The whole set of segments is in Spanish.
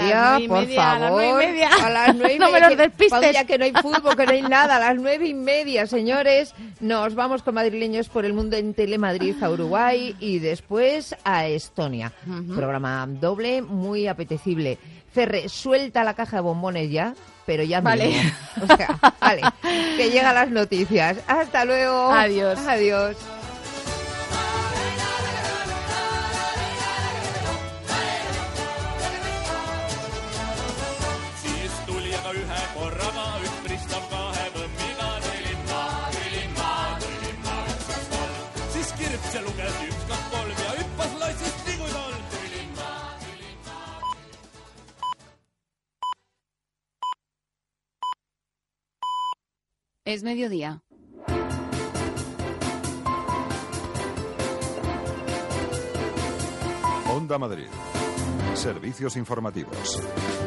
media, por favor. A las 9:30. No me los despistes. Ya que no hay fútbol, que no hay nada. A las 9:30, señores, nos vamos con Madrileños por el Mundo en Telemadrid a Uruguay y después a Estonia. Programa doble, muy apetecible. Ferre, suelta la caja de bombones ya, pero ya vale. Mismo. O sea, vale, que llegan las noticias. Hasta luego. Adiós. Adiós. Es mediodía. Onda Madrid. Servicios informativos.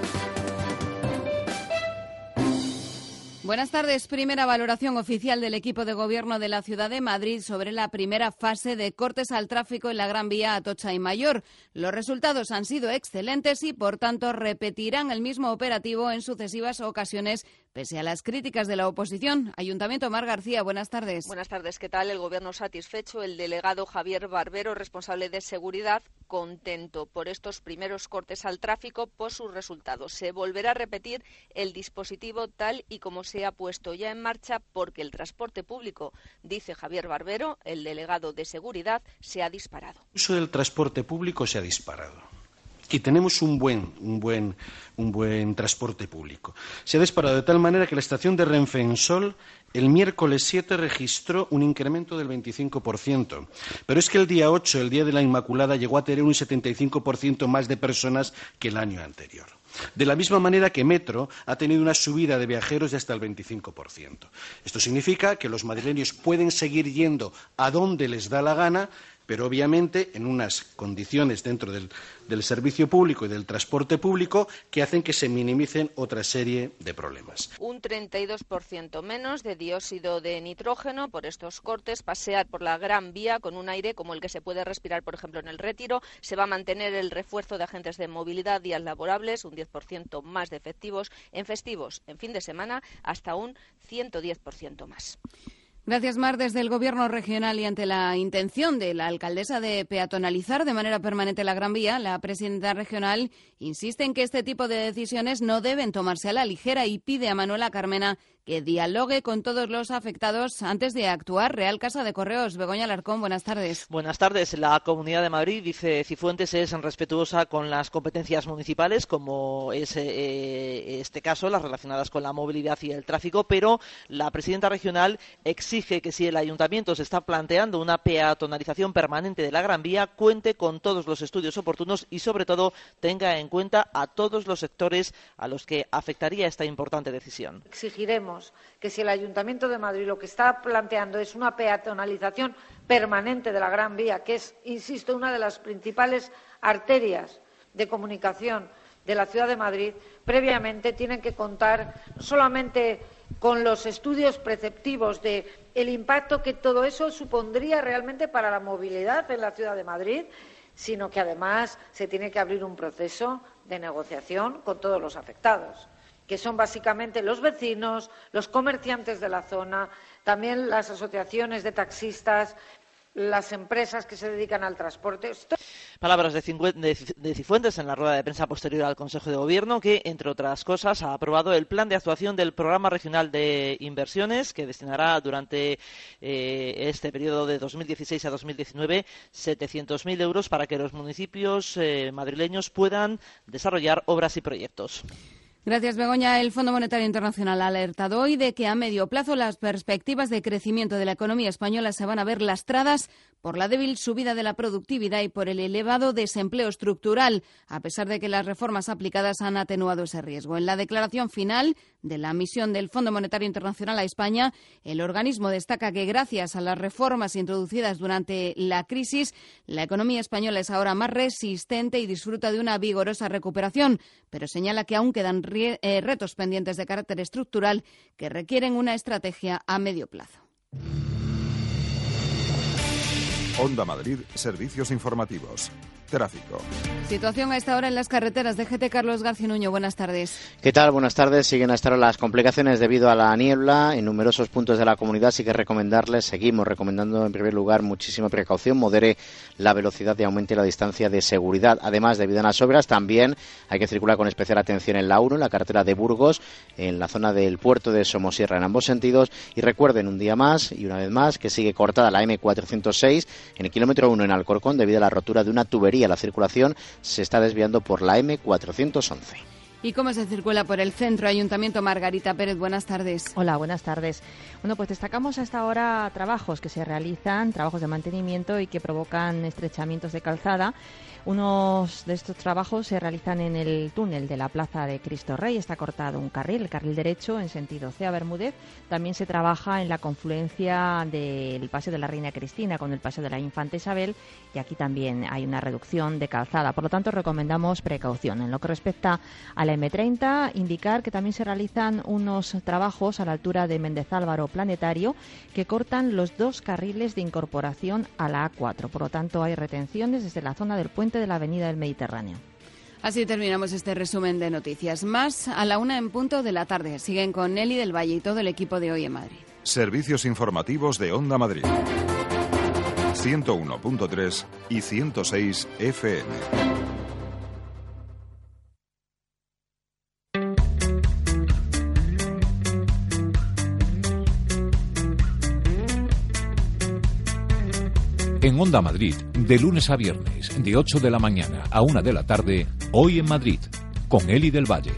Buenas tardes. Primera valoración oficial del equipo de gobierno de la Ciudad de Madrid sobre la primera fase de cortes al tráfico en la Gran Vía Atocha y Mayor. Los resultados han sido excelentes y, por tanto, repetirán el mismo operativo en sucesivas ocasiones, pese a las críticas de la oposición. Ayuntamiento, Mar García, buenas tardes. Buenas tardes, ¿qué tal? El Gobierno satisfecho, el delegado Javier Barbero, responsable de seguridad, contento por estos primeros cortes al tráfico, por sus resultados. Se volverá a repetir el dispositivo tal y como se ha puesto ya en marcha, porque el transporte público, dice Javier Barbero, el delegado de seguridad, se ha disparado. El uso del transporte público se ha disparado. Y tenemos un buen transporte público. Se ha disparado de tal manera que la estación de Renfe en Sol el miércoles 7 registró un incremento del 25%. Pero es que el día 8, el día de la Inmaculada, llegó a tener un 75% más de personas que el año anterior. De la misma manera que Metro ha tenido una subida de viajeros de hasta el 25%. Esto significa que los madrileños pueden seguir yendo a donde les da la gana, pero obviamente en unas condiciones dentro del servicio público y del transporte público que hacen que se minimicen otra serie de problemas. Un 32% menos de dióxido de nitrógeno por estos cortes, pasear por la Gran Vía con un aire como el que se puede respirar, por ejemplo, en el Retiro. Se va a mantener el refuerzo de agentes de movilidad, días laborables, un 10% más de efectivos, en festivos, en fin de semana, hasta un 110% más. Gracias, Mar. Desde el Gobierno regional y ante la intención de la alcaldesa de peatonalizar de manera permanente la Gran Vía, la presidenta regional insiste en que este tipo de decisiones no deben tomarse a la ligera y pide a Manuela Carmena que dialogue con todos los afectados antes de actuar. Real Casa de Correos, Begoña Alarcón, buenas tardes. Buenas tardes. La Comunidad de Madrid, dice Cifuentes, es respetuosa con las competencias municipales, como es este caso, las relacionadas con la movilidad y el tráfico, pero la presidenta regional exige que si el ayuntamiento se está planteando una peatonalización permanente de la Gran Vía, cuente con todos los estudios oportunos y, sobre todo, tenga en cuenta a todos los sectores a los que afectaría esta importante decisión. Exigiremos que si el Ayuntamiento de Madrid lo que está planteando es una peatonalización permanente de la Gran Vía, que es, insisto, una de las principales arterias de comunicación de la ciudad de Madrid, previamente tienen que contar no solamente con los estudios preceptivos de el impacto que todo eso supondría realmente para la movilidad en la ciudad de Madrid, sino que además se tiene que abrir un proceso de negociación con todos los afectados, que son básicamente los vecinos, los comerciantes de la zona, también las asociaciones de taxistas, las empresas que se dedican al transporte. Palabras de Cifuentes en la rueda de prensa posterior al Consejo de Gobierno, que, entre otras cosas, ha aprobado el plan de actuación del Programa Regional de Inversiones, que destinará durante este periodo de 2016 a 2019 700.000 euros para que los municipios madrileños puedan desarrollar obras y proyectos. Gracias, Begoña. El Fondo Monetario Internacional ha alertado hoy de que a medio plazo las perspectivas de crecimiento de la economía española se van a ver lastradas por la débil subida de la productividad y por el elevado desempleo estructural, a pesar de que las reformas aplicadas han atenuado ese riesgo. En la declaración final de la misión del Fondo Monetario Internacional a España, el organismo destaca que gracias a las reformas introducidas durante la crisis, la economía española es ahora más resistente y disfruta de una vigorosa recuperación, pero señala que aún quedan retos pendientes de carácter estructural que requieren una estrategia a medio plazo. Onda Madrid, servicios informativos. Tráfico. Situación a esta hora en las carreteras. DGT, Carlos García Nuño, buenas tardes. ¿Qué tal? Buenas tardes. Siguen a esta hora las complicaciones debido a la niebla en numerosos puntos de la comunidad. Sí que seguimos recomendando en primer lugar muchísima precaución, modere la velocidad y aumente la distancia de seguridad. Además, debido a las obras, también hay que circular con especial atención en la 1, en la carretera de Burgos, en la zona del puerto de Somosierra, en ambos sentidos. Y recuerden un día más y una vez más que sigue cortada la M406 en el kilómetro 1 en Alcorcón debido a la rotura de una tubería. La circulación se está desviando por la M411. ¿Y cómo se circula por el centro? Ayuntamiento, Margarita Pérez, buenas tardes. Hola, buenas tardes. Bueno, pues destacamos hasta ahora trabajos que se realizan, trabajos de mantenimiento y que provocan estrechamientos de calzada. Unos de estos trabajos se realizan en el túnel de la Plaza de Cristo Rey. Está cortado un carril, el carril derecho en sentido Cea Bermúdez. También se trabaja en la confluencia del Paseo de la Reina Cristina con el Paseo de la Infanta Isabel, y aquí también hay una reducción de calzada. Por lo tanto, recomendamos precaución. En lo que respecta a la M30, indicar que también se realizan unos trabajos a la altura de Méndez Álvaro Planetario que cortan los 2 carriles de incorporación a la A4. Por lo tanto, hay retenciones desde la zona del puente de la Avenida del Mediterráneo. Así terminamos este resumen de noticias. Más a la 1 en punto de la tarde. Siguen con Nelly del Valle y todo el equipo de Hoy en Madrid. Servicios informativos de Onda Madrid. 101.3 y 106 FM. En Onda Madrid, de lunes a viernes, de 8 de la mañana a 1 de la tarde, Hoy en Madrid, con Eli del Valle.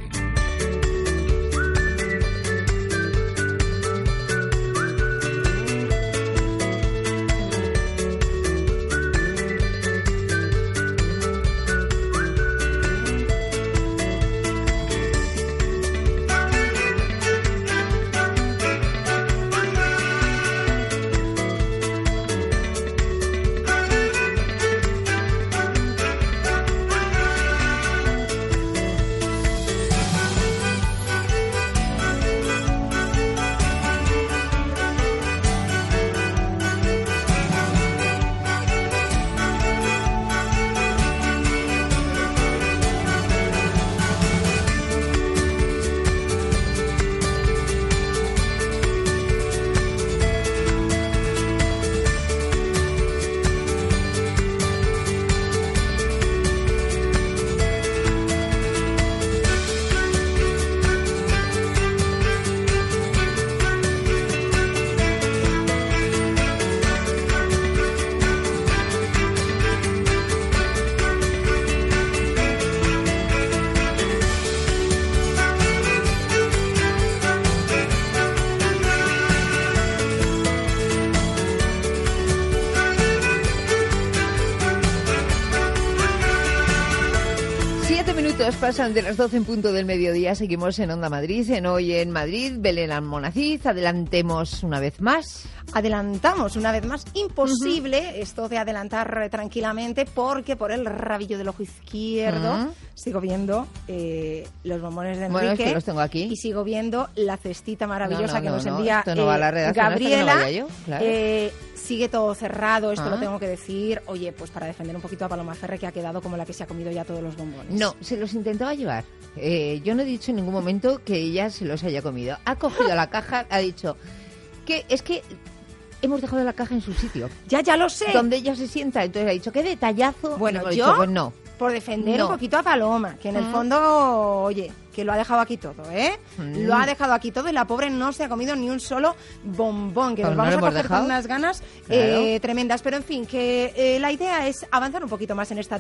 Pasan de las 12 en punto del mediodía. Seguimos en Onda Madrid, en Hoy en Madrid. Belén Almonacid, adelantemos una vez más. Adelantamos una vez más. Imposible esto de adelantar tranquilamente, porque por el rabillo del ojo izquierdo sigo viendo los bombones de Enrique. Bueno, es que los tengo aquí. Y sigo viendo la cestita maravillosa que nos envía esto no va a la redacción, Gabriela. No vaya yo, claro. Sigue todo cerrado, esto lo tengo que decir. Oye, pues para defender un poquito a Paloma Ferre, que ha quedado como la que se ha comido ya todos los bombones. No, se los intentaba llevar. Yo no he dicho en ningún momento que ella se los haya comido. Ha cogido la caja, ha dicho que es que hemos dejado la caja en su sitio. Ya lo sé. Donde ella se sienta. Entonces ha dicho, qué detallazo. Bueno, yo, dicho, pues no. Por defender un poquito a Paloma, que en el fondo, oye, que lo ha dejado aquí todo, ¿eh? Lo ha dejado aquí todo y la pobre no se ha comido ni un solo bombón, que pues nos vamos a coger con unas ganas tremendas. Pero en fin, que la idea es avanzar un poquito más en esta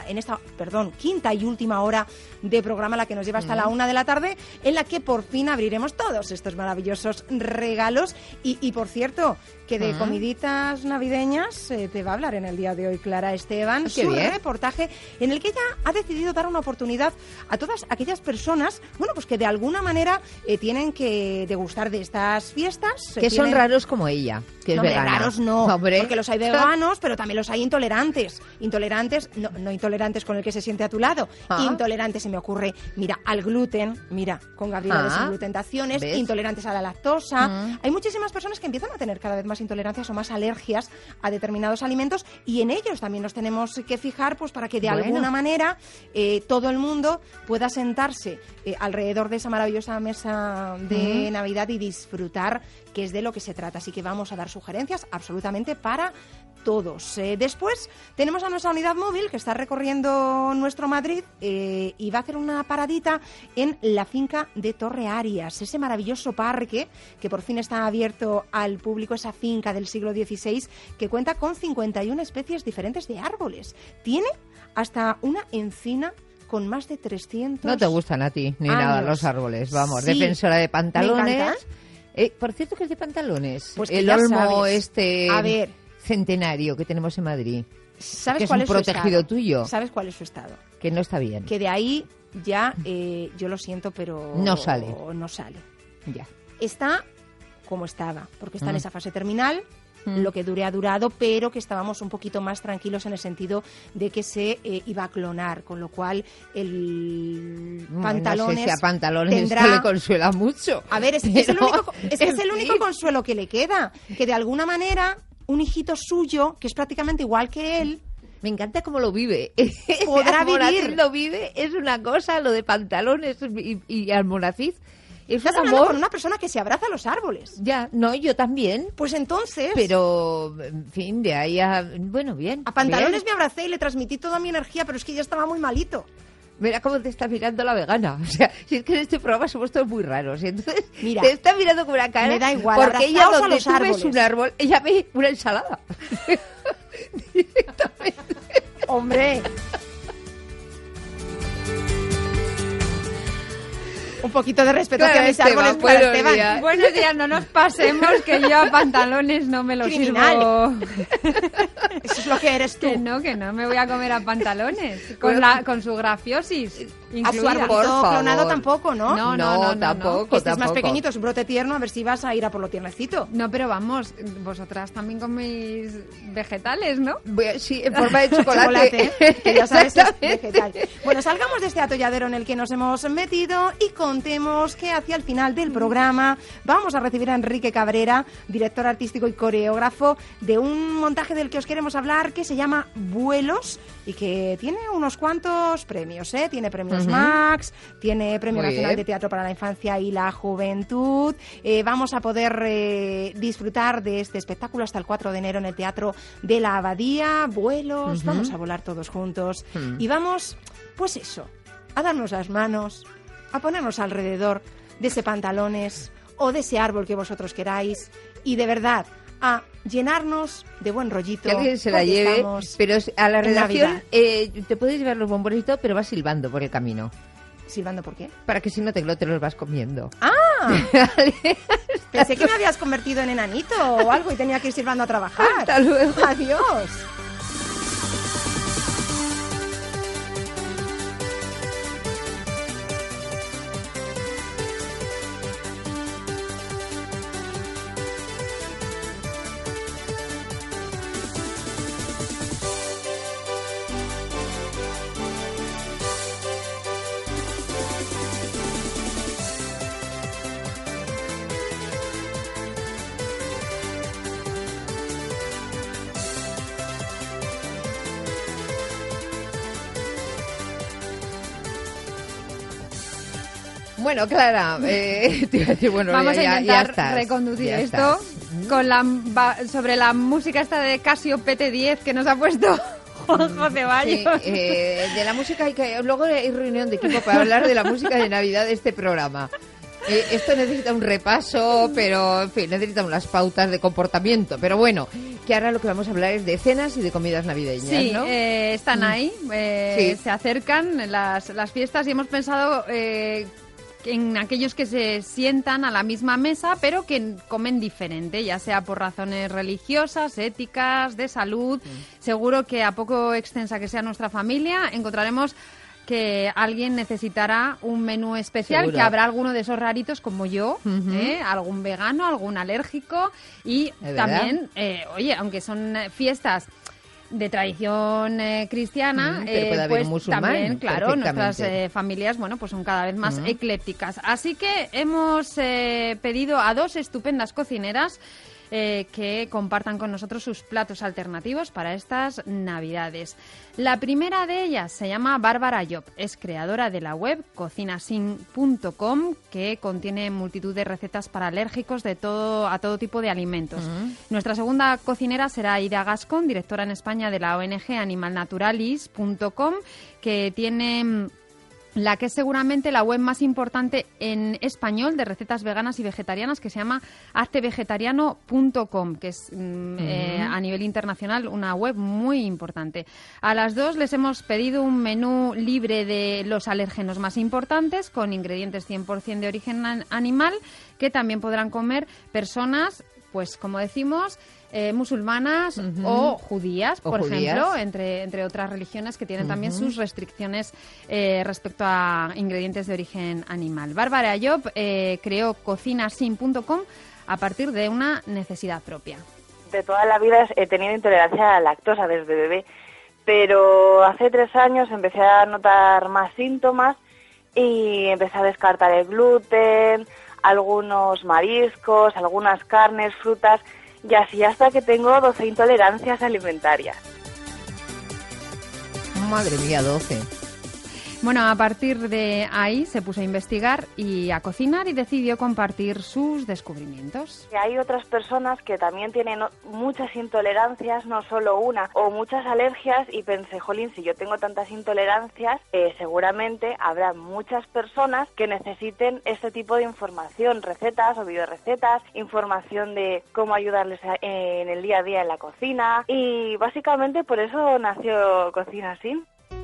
quinta y última hora de programa, la que nos lleva hasta la 1 de la tarde, en la que por fin abriremos todos estos maravillosos regalos. Y por cierto, que de comiditas navideñas te va a hablar en el día de hoy Clara Esteban, su reportaje en el que ella ha decidido dar una oportunidad a todas aquellas personas personas, bueno, pues que de alguna manera tienen que degustar de estas fiestas. Que son raros como ella, que es vegana. Raros no, porque los hay veganos, pero también los hay intolerantes. Intolerantes, no intolerantes con el que se siente a tu lado, intolerantes, se me ocurre, mira, al gluten, mira, con Gabriela de Sin Gluten Tentaciones, intolerantes a la lactosa. Hay muchísimas personas que empiezan a tener cada vez más intolerancias o más alergias a determinados alimentos, y en ellos también nos tenemos que fijar, pues para que de alguna manera todo el mundo pueda sentarse alrededor de esa maravillosa mesa de Navidad y disfrutar, que es de lo que se trata. Así que vamos a dar sugerencias absolutamente para todos. Después tenemos a nuestra unidad móvil que está recorriendo nuestro Madrid y va a hacer una paradita en la finca de Torre Arias, ese maravilloso parque que por fin está abierto al público, esa finca del siglo XVI que cuenta con 51 especies diferentes de árboles. Tiene hasta una encina con más de 300 No te gustan a ti ni años. Nada los árboles, vamos, Sí. defensora de pantalones. Me encantan. Por cierto, que es de pantalones. Pues que el ya olmo sabes. A ver, centenario que tenemos en Madrid. ¿sabes Que cuál es un su protegido estado? tuyo. ¿Sabes cuál es su estado? Que no está bien. Que de ahí ya, yo lo siento, pero No sale. No sale. Ya. Está como estaba, porque está en esa fase terminal. Lo que dure ha durado, pero que estábamos un poquito más tranquilos en el sentido de que se iba a clonar, con lo cual el Pantalones no sé si a Pantalones tendrá... esto le consuela mucho. A ver, es que es el único consuelo que le queda, que de alguna manera un hijito suyo, que es prácticamente igual que él, Me encanta cómo lo vive. podrá Almonacid vivir. lo vive, es una cosa, lo de Pantalones y Almonacid. Es Estás un hablando amor. con una persona que se abraza a los árboles. Ya, no, yo también. Pues entonces... Pero, en fin, de ahí a... Bueno, bien. A Pantalones bien. me abracé y le transmití toda mi energía, pero es que ya estaba muy malito. Mira cómo te está mirando la vegana. O sea, si es que en este programa somos todos muy raros. Y entonces Mira, te está mirando con una cara. me da igual, Porque ella, abrazaos a donde los tú ves árboles. un árbol, ella ve una ensalada. Directamente. Hombre. Un poquito de respeto hacia mis Esteban, árboles, para buenos Esteban. días. Buenos días, no nos pasemos, que yo a Pantalones no me lo Criminal. sirvo. Eso es lo que eres tú. Que no me voy a comer a Pantalones. Con su grafiosis A su incluida. arbolito Por favor. clonado tampoco, ¿no? No, tampoco. Que este es más tampoco. pequeñito, es un brote tierno, a ver si vas a ir a por lo tiernecito. No, pero vamos, vosotras también coméis vegetales, ¿no? Sí, en forma de chocolate. que ya sabes es Exactamente. vegetal. Bueno, salgamos de este atolladero en el que nos hemos metido y contemos que hacia el final del programa vamos a recibir a Enrique Cabrera, director artístico y coreógrafo de un montaje del que os queremos hablar que se llama Vuelos y que tiene unos cuantos premios, ¿eh? Tiene premios Max, tiene Premio Muy Nacional bien. de Teatro para la Infancia y la Juventud. Vamos a poder disfrutar de este espectáculo hasta el 4 de enero en el Teatro de la Abadía. Vuelos, vamos a volar todos juntos y vamos, pues eso, a darnos las manos, a ponernos alrededor de ese Pantalones o de ese árbol que vosotros queráis y de verdad a llenarnos de buen rollito. Que alguien se la porque lleve, estamos pero a la en redacción Navidad. te puedes llevar los bombones y todo, pero vas silbando por el camino. ¿Silbando por qué? Para que si no te los vas comiendo. ¡Ah! Pensé que me habías convertido en enanito o algo y tenía que ir silbando a trabajar. Hasta luego. Adiós. Bueno, Clara, te iba a decir, bueno, Vamos ya, a ya intentar estás, reconducir ya esto estás. con sobre la música esta de Casio PT10 que nos ha puesto Juan Ceballos. Sí, de la música luego hay reunión de equipo para hablar de la música de Navidad de este programa. Esto necesita un repaso, pero en fin, necesita unas pautas de comportamiento. Pero bueno, que ahora lo que vamos a hablar es de cenas y de comidas navideñas, Sí, ¿no? están ahí, Sí. se acercan las fiestas y hemos pensado en aquellos que se sientan a la misma mesa pero que comen diferente, ya sea por razones religiosas, éticas, de salud. Seguro que a poco extensa que sea nuestra familia encontraremos que alguien necesitará un menú especial, Seguro. que habrá alguno de esos raritos como yo, algún vegano, algún alérgico y también, oye, aunque son fiestas de tradición cristiana, pero puede haber pues un musulmán, también, claro, nuestras perfectamente. familias, bueno, pues son cada vez más eclécticas. Así que hemos pedido a 2 estupendas cocineras que compartan con nosotros sus platos alternativos para estas Navidades. La primera de ellas se llama Bárbara Llop, es creadora de la web cocinasin.com, que contiene multitud de recetas para alérgicos a todo tipo de alimentos. Nuestra segunda cocinera será Aida Gascón, directora en España de la ONG animalnaturalis.com, que tiene la que es seguramente la web más importante en español de recetas veganas y vegetarianas, que se llama haztevegetariano.com, que es a nivel internacional una web muy importante. A las 2 les hemos pedido un menú libre de los alérgenos más importantes, con ingredientes 100% de origen animal, que también podrán comer personas, pues como decimos, musulmanas o judías, por ejemplo, entre otras religiones que tienen también sus restricciones respecto a ingredientes de origen animal. Bárbara Llop creó cocinasin.com a partir de una necesidad propia. De toda la vida he tenido intolerancia a la lactosa desde bebé, pero hace 3 años empecé a notar más síntomas y empecé a descartar el gluten, algunos mariscos, algunas carnes, frutas, y así hasta que tengo 12 intolerancias alimentarias. Madre mía, 12. Bueno, a partir de ahí se puso a investigar y a cocinar y decidió compartir sus descubrimientos. Y hay otras personas que también tienen muchas intolerancias, no solo una, o muchas alergias, y pensé, jolín, si yo tengo tantas intolerancias, seguramente habrá muchas personas que necesiten este tipo de información, recetas o videorecetas, información de cómo ayudarles en el día a día en la cocina, y básicamente por eso nació Cocina Sin.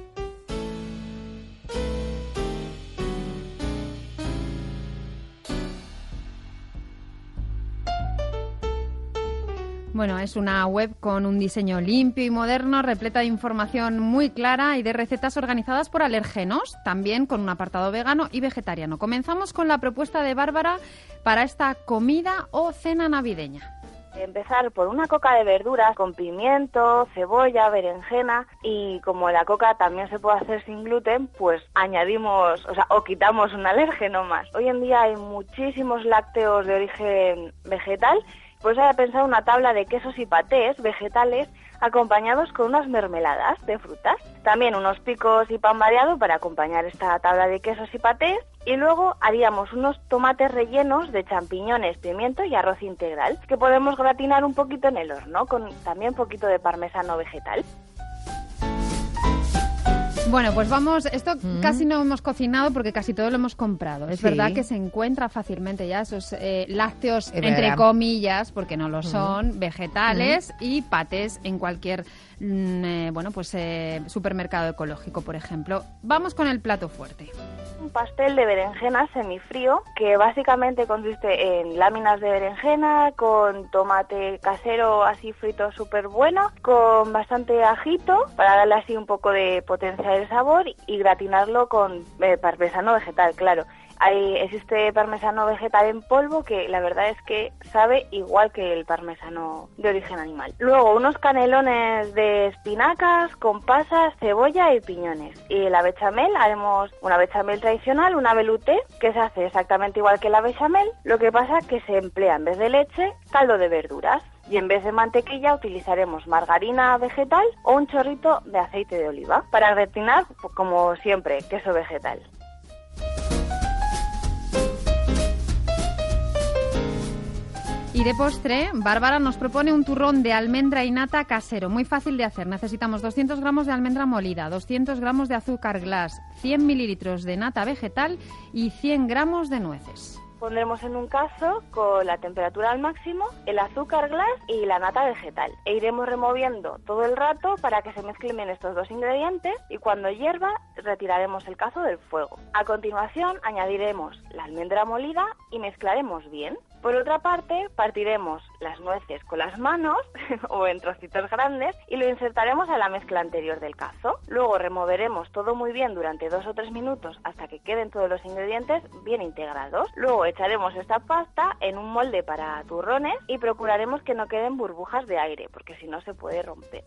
Bueno, es una web con un diseño limpio y moderno, repleta de información muy clara y de recetas organizadas por alérgenos, también con un apartado vegano y vegetariano. Comenzamos con la propuesta de Bárbara para esta comida o cena navideña. Empezar por una coca de verduras con pimiento, cebolla, berenjena, y como la coca también se puede hacer sin gluten, pues añadimos, o quitamos un alérgeno más. Hoy en día hay muchísimos lácteos de origen vegetal. Pues he pensado una tabla de quesos y patés vegetales acompañados con unas mermeladas de frutas. También unos picos y pan variado para acompañar esta tabla de quesos y patés. Y luego haríamos unos tomates rellenos de champiñones, pimiento y arroz integral, que podemos gratinar un poquito en el horno, con también un poquito de parmesano vegetal. Bueno, pues vamos, esto casi no hemos cocinado porque casi todo lo hemos comprado. Es verdad que se encuentra fácilmente ya esos lácteos, entre comillas, porque no lo son, vegetales y patés en cualquier supermercado ecológico, por ejemplo. Vamos con el plato fuerte. Un pastel de berenjena semifrío que básicamente consiste en láminas de berenjena con tomate casero así frito súper bueno, con bastante ajito para darle así un poco de potencia del sabor y gratinarlo con parmesano vegetal, claro. Existe parmesano vegetal en polvo que la verdad es que sabe igual que el parmesano de origen animal. Luego unos canelones de espinacas con pasas, cebolla y piñones. Y la bechamel, haremos una bechamel tradicional, una velouté, que se hace exactamente igual que la bechamel. Lo que pasa es que se emplea en vez de leche caldo de verduras. Y en vez de mantequilla utilizaremos margarina vegetal o un chorrito de aceite de oliva. Para gratinar, como siempre, queso vegetal. Y de postre, Bárbara nos propone un turrón de almendra y nata casero, muy fácil de hacer. Necesitamos 200 gramos de almendra molida, 200 gramos de azúcar glass, 100 mililitros de nata vegetal y 100 gramos de nueces. Pondremos en un cazo con la temperatura al máximo el azúcar glass y la nata vegetal e iremos removiendo todo el rato para que se mezclen bien estos dos ingredientes y cuando hierva retiraremos el cazo del fuego. A continuación añadiremos la almendra molida y mezclaremos bien. Por otra parte, partiremos las nueces con las manos o en trocitos grandes y lo insertaremos a la mezcla anterior del cazo. Luego removeremos todo muy bien durante 2 o 3 minutos hasta que queden todos los ingredientes bien integrados. Luego echaremos esta pasta en un molde para turrones y procuraremos que no queden burbujas de aire, porque si no se puede romper.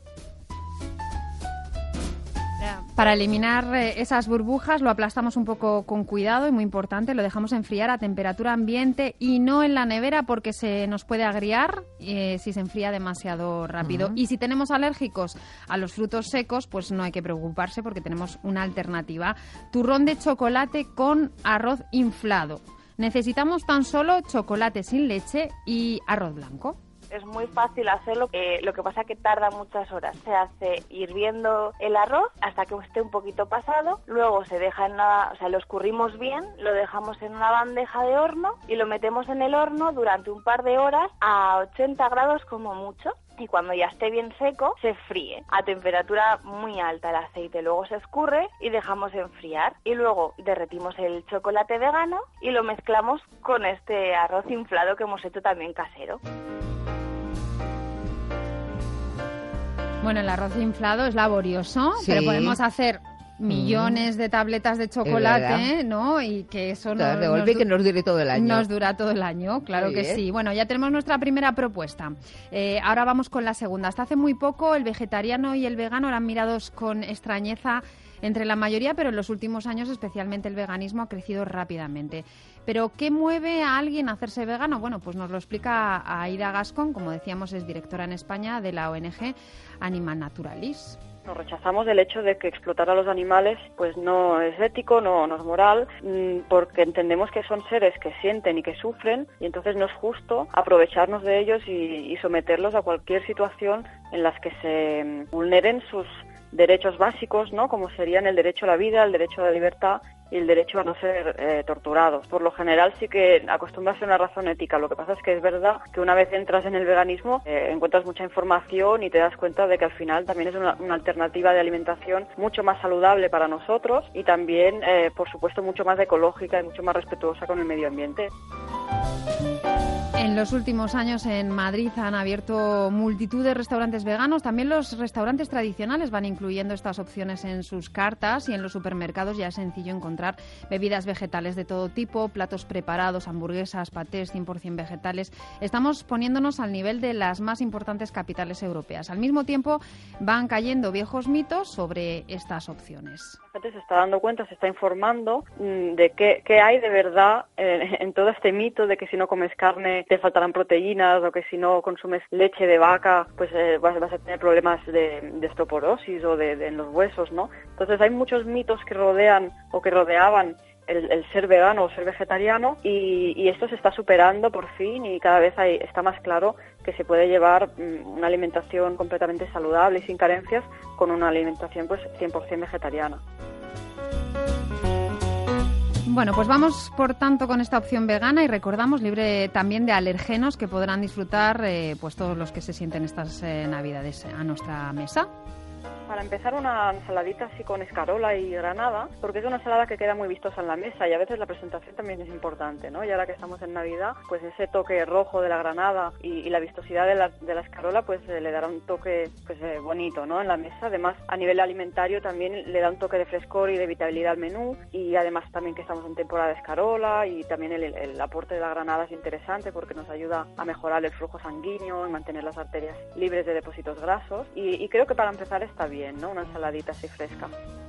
Para eliminar esas burbujas lo aplastamos un poco con cuidado y muy importante, lo dejamos enfriar a temperatura ambiente y no en la nevera porque se nos puede agriar si se enfría demasiado rápido. Y si tenemos alérgicos a los frutos secos, pues no hay que preocuparse porque tenemos una alternativa. Turrón de chocolate con arroz inflado. Necesitamos tan solo chocolate sin leche y arroz blanco. Es muy fácil hacerlo, lo que pasa que tarda muchas horas. Se hace hirviendo el arroz hasta que esté un poquito pasado, luego se deja lo escurrimos bien, lo dejamos en una bandeja de horno y lo metemos en el horno durante un par de horas a 80 grados como mucho. Y cuando ya esté bien seco, se fríe a temperatura muy alta el aceite. Luego se escurre y dejamos enfriar. Y luego derretimos el chocolate vegano y lo mezclamos con este arroz inflado que hemos hecho también casero. Bueno, el arroz inflado es laborioso, sí, pero podemos hacer millones de tabletas de chocolate, ¿no? Y que eso de golpe que nos dure todo el año. Nos dura todo el año, claro que sí. Bueno, ya tenemos nuestra primera propuesta. Ahora vamos con la segunda. Hasta hace muy poco el vegetariano y el vegano eran mirados con extrañeza entre la mayoría, pero en los últimos años especialmente el veganismo ha crecido rápidamente. ¿Pero qué mueve a alguien a hacerse vegano? Bueno, pues nos lo explica Aida Gascón, como decíamos, es directora en España de la ONG Animal Naturalis. Nos rechazamos el hecho de que explotar a los animales pues no es ético, no es moral, porque entendemos que son seres que sienten y que sufren y entonces no es justo aprovecharnos de ellos y someterlos a cualquier situación en las que se vulneren sus derechos básicos, ¿no? Como serían el derecho a la vida, el derecho a la libertad y el derecho a no ser torturados. Por lo general sí que acostumbra a ser una razón ética. Lo que pasa es que es verdad que una vez entras en el veganismo encuentras mucha información y te das cuenta de que al final también es una alternativa de alimentación mucho más saludable para nosotros y también, por supuesto, mucho más ecológica y mucho más respetuosa con el medio ambiente. En los últimos años en Madrid han abierto multitud de restaurantes veganos. También los restaurantes tradicionales van incluyendo estas opciones en sus cartas y en los supermercados ya es sencillo encontrar bebidas vegetales de todo tipo, platos preparados, hamburguesas, patés 100% vegetales. Estamos poniéndonos al nivel de las más importantes capitales europeas. Al mismo tiempo van cayendo viejos mitos sobre estas opciones. La gente se está dando cuenta, se está informando de qué hay de verdad en todo este mito de que si no comes carne te faltarán proteínas o que si no consumes leche de vaca pues vas a tener problemas de osteoporosis o en los huesos, ¿no? Entonces hay muchos mitos que rodean o que rodeaban el ser vegano o ser vegetariano y esto se está superando por fin y cada vez está más claro que se puede llevar una alimentación completamente saludable y sin carencias con una alimentación pues 100% vegetariana. Bueno, pues vamos por tanto con esta opción vegana y recordamos libre también de alergenos que podrán disfrutar pues todos los que se sienten estas Navidades a nuestra mesa. Para empezar, una ensaladita así con escarola y granada, porque es una ensalada que queda muy vistosa en la mesa y a veces la presentación también es importante, ¿no? Y ahora que estamos en Navidad, pues ese toque rojo de la granada y la vistosidad de la escarola, pues le dará un toque pues bonito, ¿no? En la mesa. Además, a nivel alimentario también le da un toque de frescor y de vitalidad al menú y además también que estamos en temporada de escarola y también el aporte de la granada es interesante porque nos ayuda a mejorar el flujo sanguíneo y mantener las arterias libres de depósitos grasos y creo que para empezar está bien, ¿no? Una ensaladita así fresca.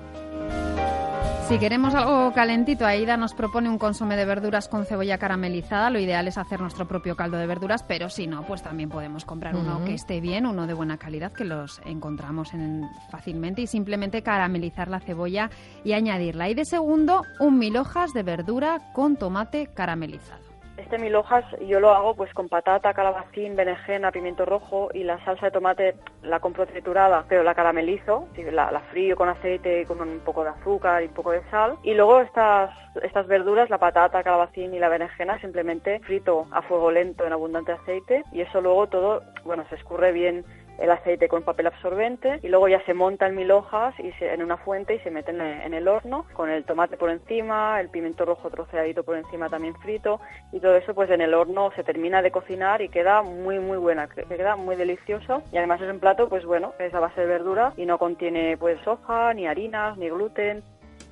Si queremos algo calentito, Aida nos propone un consomé de verduras con cebolla caramelizada. Lo ideal es hacer nuestro propio caldo de verduras, pero si no, pues también podemos comprar uno que esté bien, uno de buena calidad, que los encontramos fácilmente, y simplemente caramelizar la cebolla y añadirla. Y de segundo, un 1000 hojas de verdura con tomate caramelizado. Este 1000 hojas yo lo hago pues con patata, calabacín, berenjena, pimiento rojo y la salsa de tomate la compro triturada, pero la caramelizo, la frío con aceite, con un poco de azúcar y un poco de sal. Y luego estas verduras, la patata, calabacín y la berenjena, simplemente frito a fuego lento en abundante aceite y eso luego todo, bueno, se escurre bien el aceite con papel absorbente y luego ya se monta en 1000 hojas en una fuente y se mete en el horno con el tomate por encima, el pimiento rojo troceadito por encima también frito, y todo eso pues en el horno se termina de cocinar y queda muy buena, queda muy delicioso, y además es un plato pues bueno, es a base de verdura y no contiene pues soja, ni harinas, ni gluten.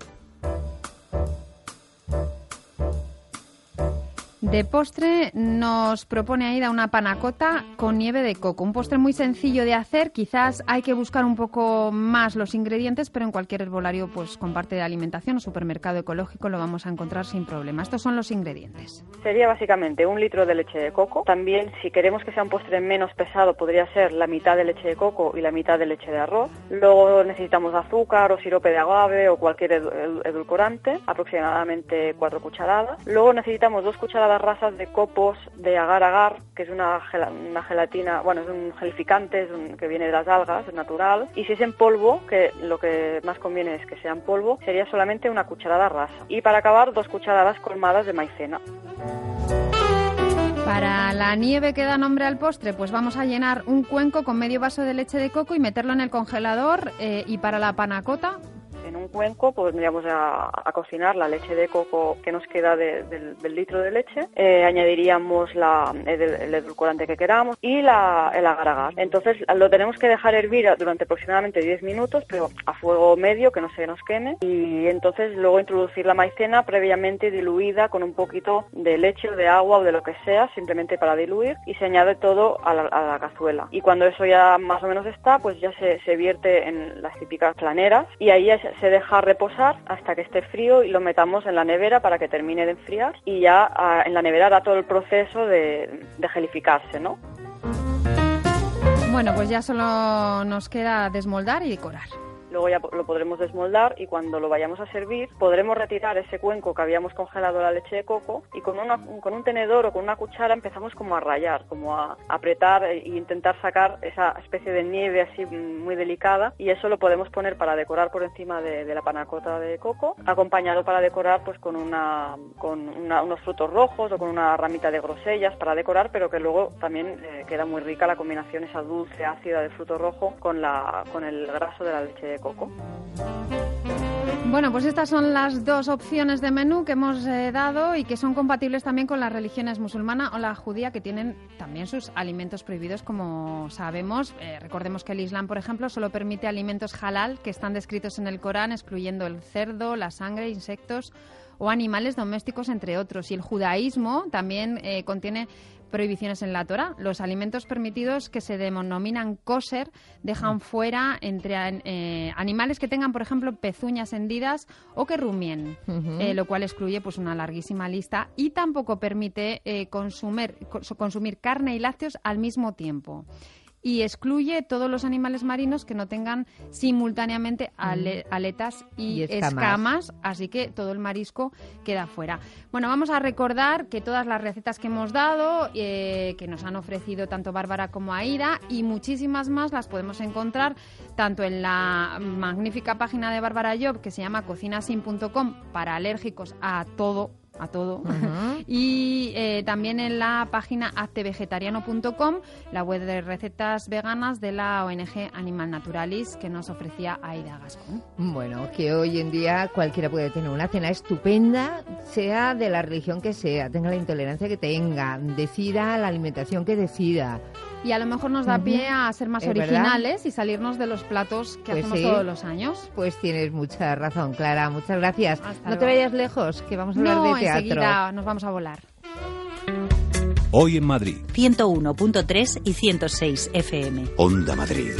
De postre nos propone Aida una panacota con nieve de coco. Un postre muy sencillo de hacer, quizás hay que buscar un poco más los ingredientes, pero en cualquier herbolario pues con parte de alimentación o supermercado ecológico lo vamos a encontrar sin problema. Estos son los ingredientes. Sería básicamente 1 litro de leche de coco. También, si queremos que sea un postre menos pesado, podría ser la mitad de leche de coco y la mitad de leche de arroz. Luego necesitamos azúcar o sirope de agave o cualquier edulcorante, aproximadamente 4 cucharadas. Luego necesitamos 2 cucharadas rasas de copos de agar-agar, que es una gelatina, bueno, es un gelificante, que viene de las algas, es natural. Y si es en polvo, que lo que más conviene es que sea en polvo, sería solamente 1 cucharada rasa. Y para acabar, 2 cucharadas colmadas de maicena. Para la nieve que da nombre al postre, pues vamos a llenar un cuenco con medio vaso de leche de coco y meterlo en el congelador. Y para la panacota, en un cuenco pondríamos a cocinar la leche de coco que nos queda del litro de leche, añadiríamos el edulcorante que queramos y el agar-agar. Entonces lo tenemos que dejar hervir durante aproximadamente 10 minutos, pero a fuego medio, que no se nos queme, y entonces luego introducir la maicena previamente diluida con un poquito de leche o de agua o de lo que sea, simplemente para diluir, y se añade todo a la cazuela. Y cuando eso ya más o menos está, pues ya se vierte en las típicas planeras y ahí ya se deja reposar hasta que esté frío y lo metamos en la nevera para que termine de enfriar, y ya en la nevera hará todo el proceso de gelificarse, ¿no? Bueno, pues ya solo nos queda desmoldar y decorar. Luego ya lo podremos desmoldar y cuando lo vayamos a servir podremos retirar ese cuenco que habíamos congelado la leche de coco y con un tenedor o con una cuchara empezamos como a rallar, como a apretar e intentar sacar esa especie de nieve así muy delicada, y eso lo podemos poner para decorar por encima de la panacota de coco, acompañado para decorar pues con unos frutos rojos o con una ramita de grosellas para decorar, pero que luego también queda muy rica la combinación esa dulce ácida del fruto rojo con el graso de la leche de coco. Bueno, pues estas son las 2 opciones de menú que hemos dado y que son compatibles también con las religiones musulmana o la judía, que tienen también sus alimentos prohibidos, como sabemos. Recordemos que el Islam, por ejemplo, solo permite alimentos halal que están descritos en el Corán, excluyendo el cerdo, la sangre, insectos o animales domésticos, entre otros. Y el judaísmo también contiene prohibiciones en la Torá. Los alimentos permitidos, que se denominan kosher, dejan fuera entre animales que tengan, por ejemplo, pezuñas hendidas o que rumien, lo cual excluye pues una larguísima lista, y tampoco permite consumir carne y lácteos al mismo tiempo. Y excluye todos los animales marinos que no tengan simultáneamente aletas y escamas, así que todo el marisco queda fuera. Bueno, vamos a recordar que todas las recetas que hemos dado, que nos han ofrecido tanto Bárbara como Aida, y muchísimas más las podemos encontrar tanto en la magnífica página de Bárbara Job, que se llama cocinasin.com, para alérgicos a todo, y también en la página haztevegetariano.com, la web de recetas veganas de la ONG Animal Naturalis, que nos ofrecía Aida Gascón. Bueno, que hoy en día cualquiera puede tener una cena estupenda, sea de la religión que sea, tenga la intolerancia que tenga, decida la alimentación que decida. Y a lo mejor nos da pie a ser más originales, ¿verdad? Y salirnos de los platos que hacemos todos los años. Pues tienes mucha razón, Clara. Muchas gracias. No te vayas lejos, que vamos a hablar de teatro. Enseguida nos vamos a volar. Hoy en Madrid. 101.3 y 106 FM. Onda Madrid.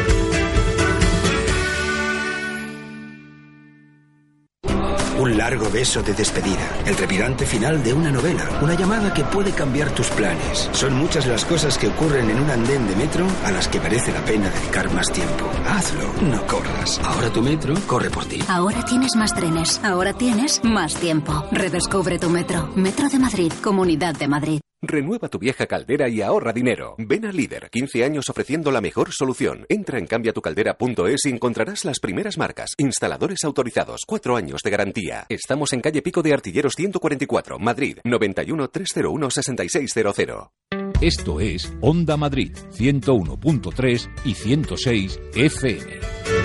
Un largo beso de despedida, el trepidante final de una novela, una llamada que puede cambiar tus planes. Son muchas las cosas que ocurren en un andén de metro a las que merece la pena dedicar más tiempo. Hazlo, no corras. Ahora tu metro corre por ti. Ahora tienes más trenes, ahora tienes más tiempo. Redescubre tu metro. Metro de Madrid, Comunidad de Madrid. Renueva tu vieja caldera y ahorra dinero. Ven a Líder, 15 años ofreciendo la mejor solución. Entra en cambiatucaldera.es y encontrarás las primeras marcas. Instaladores autorizados, 4 años de garantía. Estamos en calle Pico de Artilleros 144, Madrid, 91 301 6600. Esto es Onda Madrid, 101.3 y 106 FM.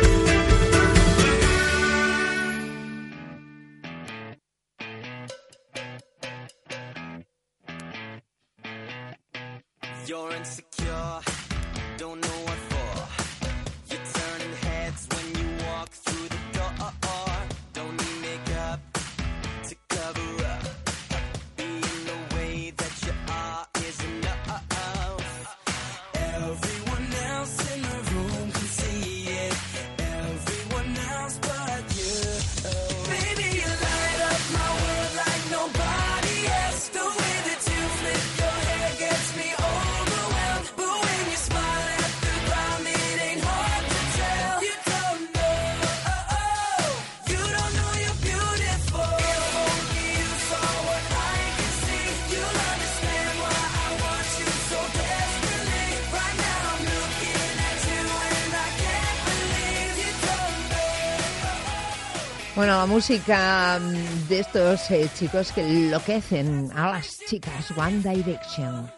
Bueno, la música de estos chicos que enloquecen a las chicas, One Direction.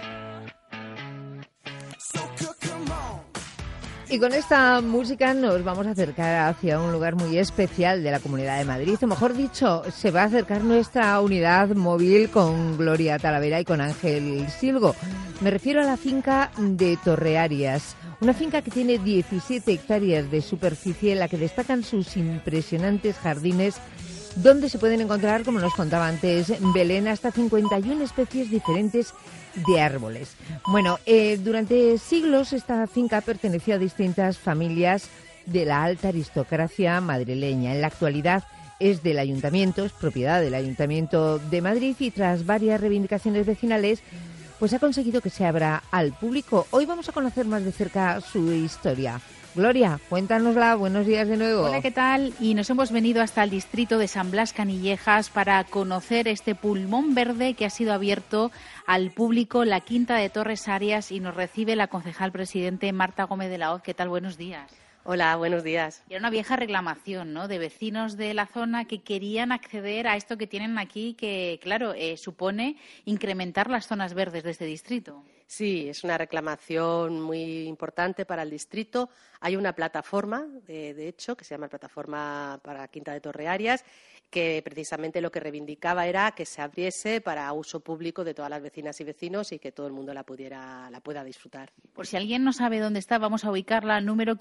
Y con esta música nos vamos a acercar hacia un lugar muy especial de la Comunidad de Madrid, o mejor dicho, se va a acercar nuestra unidad móvil con Gloria Talavera y con Ángel Silgo. Me refiero a la finca de Torrearias, una finca que tiene 17 hectáreas de superficie en la que destacan sus impresionantes jardines, donde se pueden encontrar, como nos contaba antes Belén, hasta 51 especies diferentes de árboles. Bueno, durante siglos esta finca perteneció a distintas familias de la alta aristocracia madrileña. En la actualidad es del Ayuntamiento, es propiedad del Ayuntamiento de Madrid y tras varias reivindicaciones vecinales, pues ha conseguido que se abra al público. Hoy vamos a conocer más de cerca su historia. Gloria, cuéntanosla. Buenos días de nuevo. Hola, ¿qué tal? Y nos hemos venido hasta el distrito de San Blas Canillejas para conocer este pulmón verde que ha sido abierto al público, la Quinta de Torres Arias, y nos recibe la concejal presidente Marta Gómez de la Hoz. ¿Qué tal? Buenos días. Hola, buenos días. Era una vieja reclamación, ¿no?, de vecinos de la zona que querían acceder a esto que tienen aquí, que, claro, supone incrementar las zonas verdes de este distrito. Sí, es una reclamación muy importante para el distrito. Hay una plataforma, de hecho, que se llama Plataforma para Quinta de Torrearias, que precisamente lo que reivindicaba era que se abriese para uso público de todas las vecinas y vecinos y que todo el mundo la pueda disfrutar. Por si alguien no sabe dónde está, vamos a ubicarla al número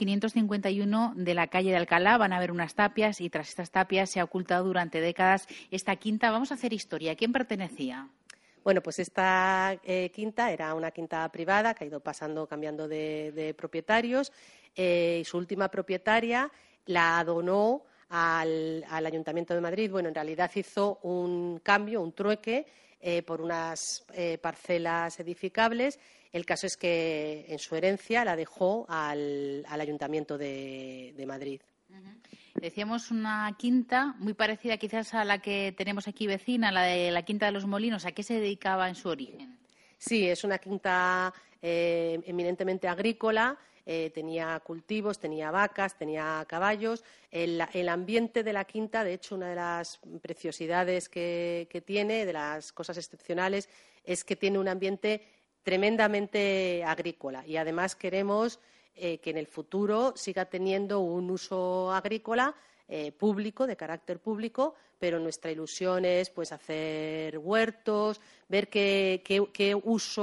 551 de la calle de Alcalá. Van a ver unas tapias y tras estas tapias se ha ocultado durante décadas esta quinta. Vamos a hacer historia. ¿A quién pertenecía? Bueno, pues esta quinta era una quinta privada que ha ido cambiando de propietarios. Su última propietaria la donó al Ayuntamiento de Madrid. Bueno, en realidad hizo un cambio, un trueque por unas parcelas edificables. El caso es que en su herencia la dejó al Ayuntamiento de Madrid. Decíamos una quinta muy parecida quizás a la que tenemos aquí vecina, la de la Quinta de los Molinos. ¿A qué se dedicaba en su origen? Sí, es una quinta eminentemente agrícola. Tenía cultivos, tenía vacas, tenía caballos. El ambiente de la quinta, de hecho, una de las preciosidades que tiene, de las cosas excepcionales, es que tiene un ambiente tremendamente agrícola y además queremos que en el futuro siga teniendo un uso agrícola público, de carácter público, pero nuestra ilusión es pues hacer huertos, ver qué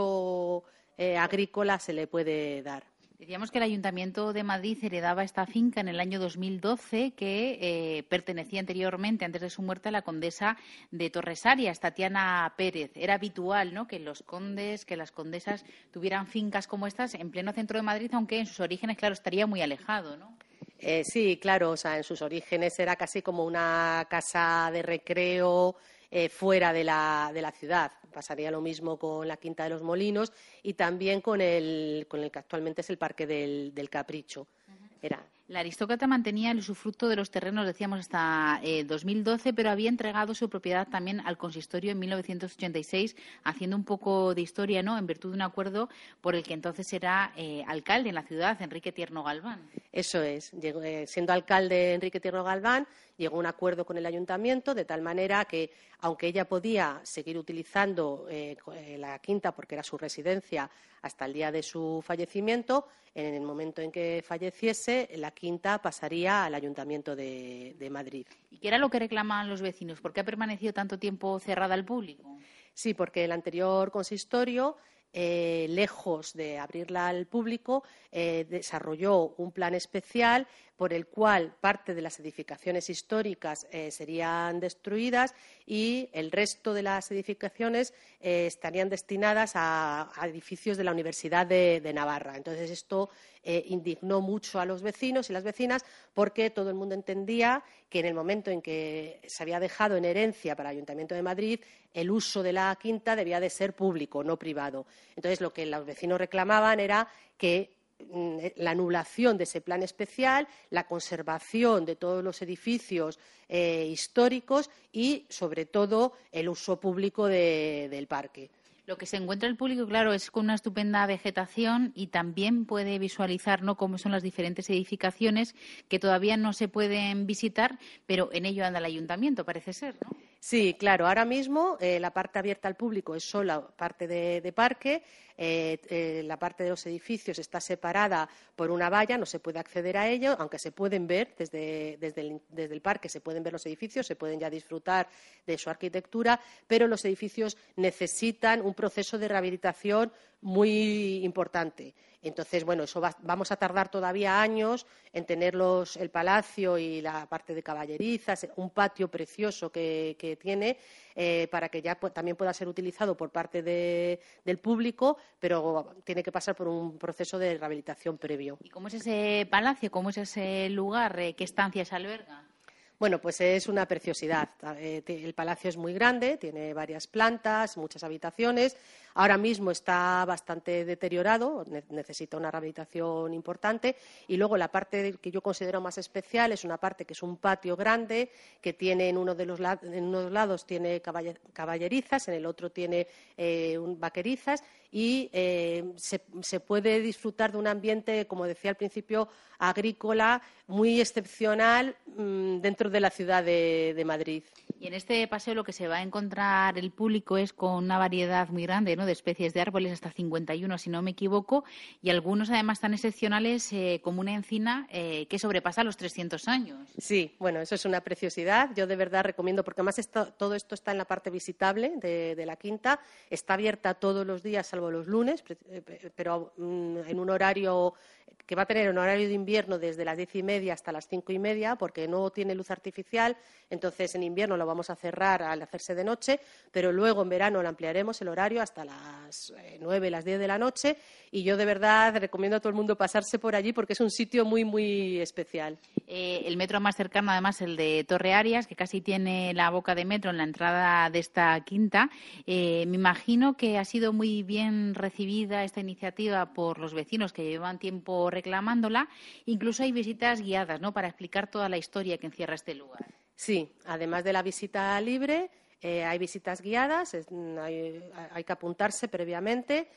uso agrícola se le puede dar. Decíamos que el Ayuntamiento de Madrid heredaba esta finca en el año 2012 que pertenecía anteriormente, antes de su muerte, a la condesa de Torres Arias, Tatiana Pérez. Era habitual, ¿no?, que los condes, que las condesas tuvieran fincas como estas en pleno centro de Madrid, aunque en sus orígenes, claro, estaría muy alejado, ¿no? Sí, claro, o sea, en sus orígenes era casi como una casa de recreo fuera de la ciudad. Pasaría lo mismo con la Quinta de los Molinos y también con el que actualmente es el Parque del Capricho. La aristócrata mantenía el usufructo de los terrenos, decíamos, hasta 2012, pero había entregado su propiedad también al consistorio en 1986, haciendo un poco de historia, ¿no?, en virtud de un acuerdo por el que entonces era alcalde en la ciudad, Enrique Tierno Galván. Eso es. Siendo alcalde Enrique Tierno Galván, llegó a un acuerdo con el ayuntamiento de tal manera que, aunque ella podía seguir utilizando la quinta porque era su residencia hasta el día de su fallecimiento, en el momento en que falleciese, la quinta pasaría al Ayuntamiento de Madrid. ¿Y qué era lo que reclamaban los vecinos? ¿Por qué ha permanecido tanto tiempo cerrada al público? Sí, porque el anterior consistorio, lejos de abrirla al público, desarrolló un plan especial por el cual parte de las edificaciones históricas serían destruidas y el resto de las edificaciones estarían destinadas a edificios de la Universidad de Navarra. Entonces, esto indignó mucho a los vecinos y las vecinas porque todo el mundo entendía que en el momento en que se había dejado en herencia para el Ayuntamiento de Madrid, el uso de la quinta debía de ser público, no privado. Entonces, lo que los vecinos reclamaban era que la anulación de ese plan especial, la conservación de todos los edificios históricos y, sobre todo, el uso público del parque. Lo que se encuentra el público, claro, es con una estupenda vegetación y también puede visualizar, ¿no?, cómo son las diferentes edificaciones que todavía no se pueden visitar, pero en ello anda el ayuntamiento, parece ser, ¿no? Sí, claro. Ahora mismo la parte abierta al público es solo parte de parque. La parte de los edificios está separada por una valla, no se puede acceder a ello, aunque se pueden ver desde el parque, se pueden ver los edificios, se pueden ya disfrutar de su arquitectura, pero los edificios necesitan un proceso de rehabilitación muy importante. Entonces, bueno, vamos a tardar todavía años en tener el palacio y la parte de caballerizas, un patio precioso que tiene, para que ya también pueda ser utilizado por parte del público, pero tiene que pasar por un proceso de rehabilitación previo. ¿Y cómo es ese palacio? ¿Cómo es ese lugar? ¿Qué estancias alberga? Bueno, pues es una preciosidad. El palacio es muy grande, tiene varias plantas, muchas habitaciones. Ahora mismo está bastante deteriorado, necesita una rehabilitación importante. Y luego la parte que yo considero más especial es una parte que es un patio grande, que tiene en uno de los lados tiene caballerizas, en el otro tiene vaquerizas y se puede disfrutar de un ambiente, como decía al principio, agrícola, muy excepcional dentro de la ciudad de Madrid. Y en este paseo lo que se va a encontrar el público es con una variedad muy grande, ¿no?, de especies de árboles, hasta 51 si no me equivoco, y algunos además tan excepcionales como una encina que sobrepasa los 300 años. Sí, bueno, eso es una preciosidad. Yo de verdad recomiendo, porque además todo esto está en la parte visitable de la quinta, está abierta todos los días salvo los lunes, pero en un horario que va a tener un horario de invierno desde las 10:30 hasta las 5:30, porque no tiene luz artificial. Entonces, en invierno lo vamos a cerrar al hacerse de noche, pero luego en verano lo ampliaremos el horario hasta las 9, las 10 de la noche. Y yo de verdad recomiendo a todo el mundo pasarse por allí porque es un sitio muy, muy especial. El metro más cercano, además, el de Torre Arias, que casi tiene la boca de metro en la entrada de esta quinta. Me imagino que ha sido muy bien recibida esta iniciativa por los vecinos que llevan tiempo reclamándola. Incluso hay visitas guiadas, ¿no?, para explicar toda la historia que encierra este lugar. Sí, además de la visita libre, hay visitas guiadas, hay que apuntarse previamente.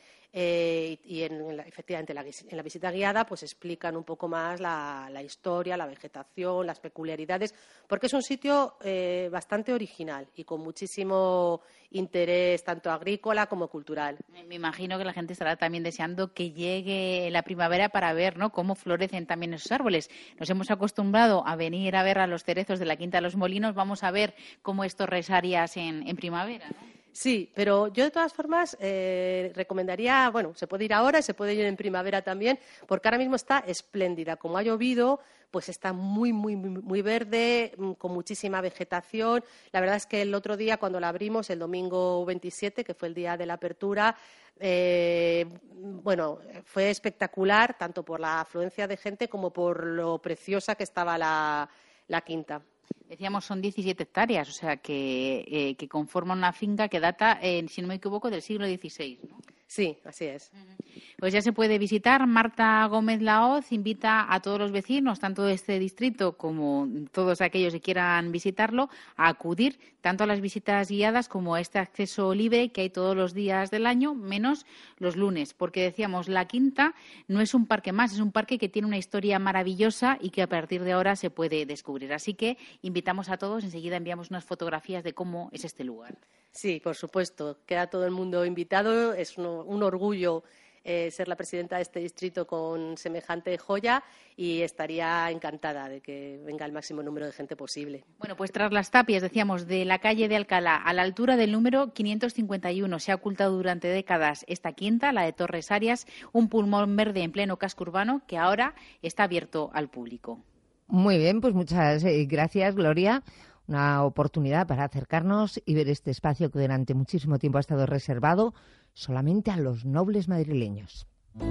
Y efectivamente en la visita guiada pues explican un poco más la historia, la vegetación, las peculiaridades, porque es un sitio bastante original y con muchísimo interés tanto agrícola como cultural. Me imagino que la gente estará también deseando que llegue la primavera para ver, ¿no?, cómo florecen también esos árboles. Nos hemos acostumbrado a venir a ver a los cerezos de la Quinta de los Molinos, vamos a ver cómo es Torres Arias en primavera, ¿no? Sí, pero yo de todas formas recomendaría, bueno, se puede ir ahora y se puede ir en primavera también, porque ahora mismo está espléndida. Como ha llovido, pues está muy, muy, muy verde, con muchísima vegetación. La verdad es que el otro día, cuando la abrimos, el domingo 27, que fue el día de la apertura, bueno, fue espectacular, tanto por la afluencia de gente como por lo preciosa que estaba la quinta. Decíamos, son 17 hectáreas, o sea, que conforman una finca que data, si no me equivoco, del siglo XVI, ¿no? Sí, así es. Pues ya se puede visitar. Marta Gómez Laoz invita a todos los vecinos, tanto de este distrito como todos aquellos que quieran visitarlo, a acudir tanto a las visitas guiadas como a este acceso libre que hay todos los días del año, menos los lunes. Porque decíamos, La Quinta no es un parque más, es un parque que tiene una historia maravillosa y que a partir de ahora se puede descubrir. Así que invitamos a todos, enseguida enviamos unas fotografías de cómo es este lugar. Sí, por supuesto. Queda todo el mundo invitado. Es un orgullo ser la presidenta de este distrito con semejante joya y estaría encantada de que venga el máximo número de gente posible. Bueno, pues tras las tapias, decíamos, de la calle de Alcalá a la altura del número 551 se ha ocultado durante décadas esta quinta, la de Torres Arias, un pulmón verde en pleno casco urbano que ahora está abierto al público. Muy bien, pues muchas gracias, Gloria. Una oportunidad para acercarnos y ver este espacio que durante muchísimo tiempo ha estado reservado solamente a los nobles madrileños.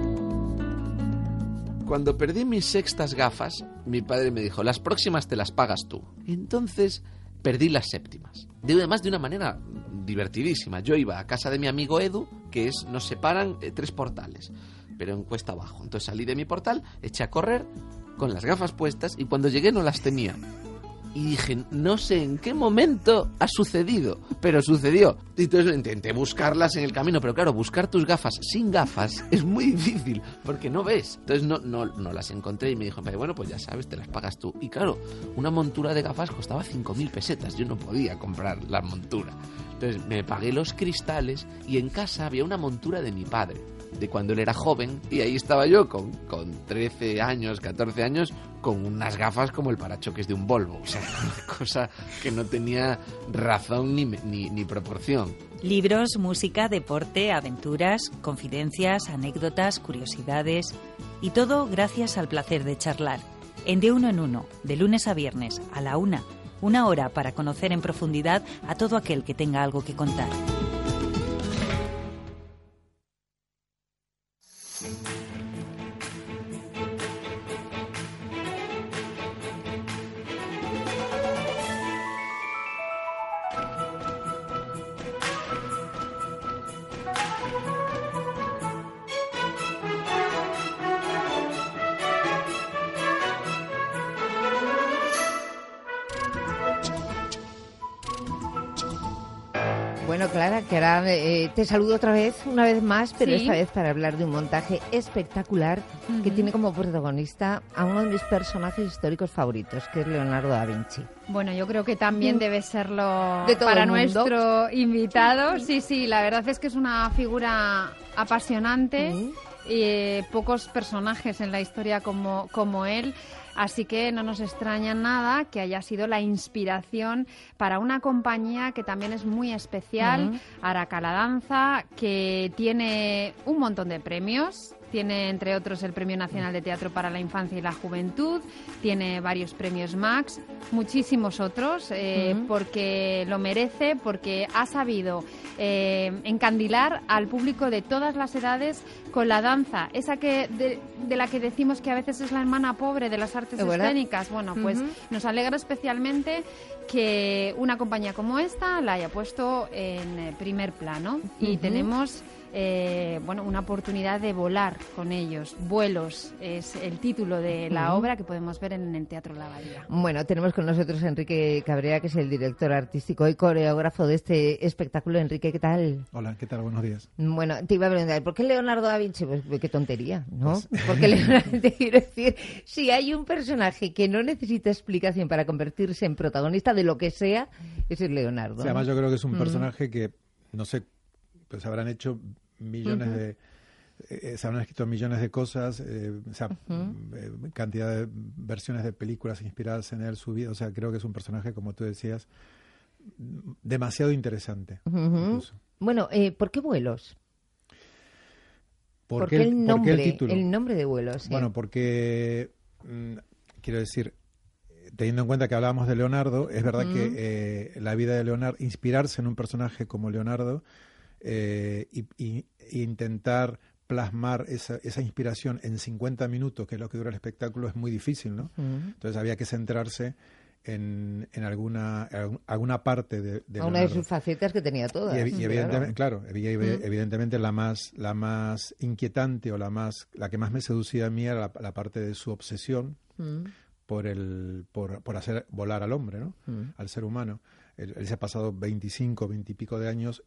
Cuando perdí mis sextas gafas, mi padre me dijo, las próximas te las pagas tú. Entonces perdí las séptimas. Además de una manera divertidísima. Yo iba a casa de mi amigo Edu, nos separan 3 portales, pero en cuesta abajo. Entonces salí de mi portal, eché a correr con las gafas puestas y cuando llegué no las tenía. Y dije, no sé en qué momento ha sucedido, pero sucedió. Y entonces intenté buscarlas en el camino, pero claro, buscar tus gafas sin gafas es muy difícil, porque no ves. Entonces no las encontré y me dijo, bueno, pues ya sabes, te las pagas tú. Y claro, una montura de gafas costaba 5.000 pesetas, yo no podía comprar la montura. Entonces me pagué los cristales y en casa había una montura de mi padre, de cuando él era joven, y ahí estaba yo con 13 años, 14 años, con unas gafas como el parachoques de un Volvo. O sea, una cosa que no tenía razón ni proporción. Libros, música, deporte, aventuras, confidencias, anécdotas, curiosidades y todo gracias al placer de charlar. En De Uno en Uno, de lunes a viernes, a la 1, una hora para conocer en profundidad a todo aquel que tenga algo que contar. Bueno, Clara, que ahora te saludo una vez más, pero sí, esta vez para hablar de un montaje espectacular que tiene como protagonista a uno de mis personajes históricos favoritos, que es Leonardo da Vinci. Bueno, yo creo que también debe serlo de todo para el mundo. Nuestro invitado. Sí, la verdad es que es una figura apasionante y pocos personajes en la historia como él. Así que no nos extraña nada que haya sido la inspiración para una compañía que también es muy especial, Araca la Danza, que tiene un montón de premios. Tiene, entre otros, el Premio Nacional de Teatro para la Infancia y la Juventud, tiene varios premios Max, muchísimos otros, porque lo merece, porque ha sabido encandilar al público de todas las edades con la danza, esa de la que decimos que a veces es la hermana pobre de las artes escénicas. Bueno, pues nos alegra especialmente que una compañía como esta la haya puesto en primer plano y tenemos una oportunidad de volar con ellos. Vuelos es el título de la obra que podemos ver en el Teatro La Abadía. Bueno, tenemos con nosotros a Enrique Cabrera, que es el director artístico y coreógrafo de este espectáculo. Enrique, ¿qué tal? Hola, ¿qué tal? Buenos días. Bueno, te iba a preguntar, ¿por qué Leonardo da Vinci? Pues qué tontería, ¿no? Porque Leonardo, te quiero decir, si hay un personaje que no necesita explicación para convertirse en protagonista de lo que sea, ese es Leonardo. Sí, además yo creo que es un personaje que, no sé, pues habrán hecho millones se habrán escrito millones de cosas, cantidad de versiones de películas inspiradas en él, su vida. O sea, creo que es un personaje, como tú decías, demasiado interesante. Bueno, ¿por qué Vuelos? ¿Por qué el título? El nombre de Vuelos. Bueno, porque, quiero decir, teniendo en cuenta que hablábamos de Leonardo, es verdad que la vida de Leonardo, inspirarse en un personaje como Leonardo, y intentar plasmar esa inspiración en 50 minutos, que es lo que dura el espectáculo, es muy difícil, ¿no? Entonces había que centrarse en alguna parte de una de sus facetas que tenía todas. Y evidentemente la más inquietante o la que más me seducía a mí era la parte de su obsesión por hacer volar al hombre, ¿no? Al ser humano. Él se ha pasado 20 y pico de años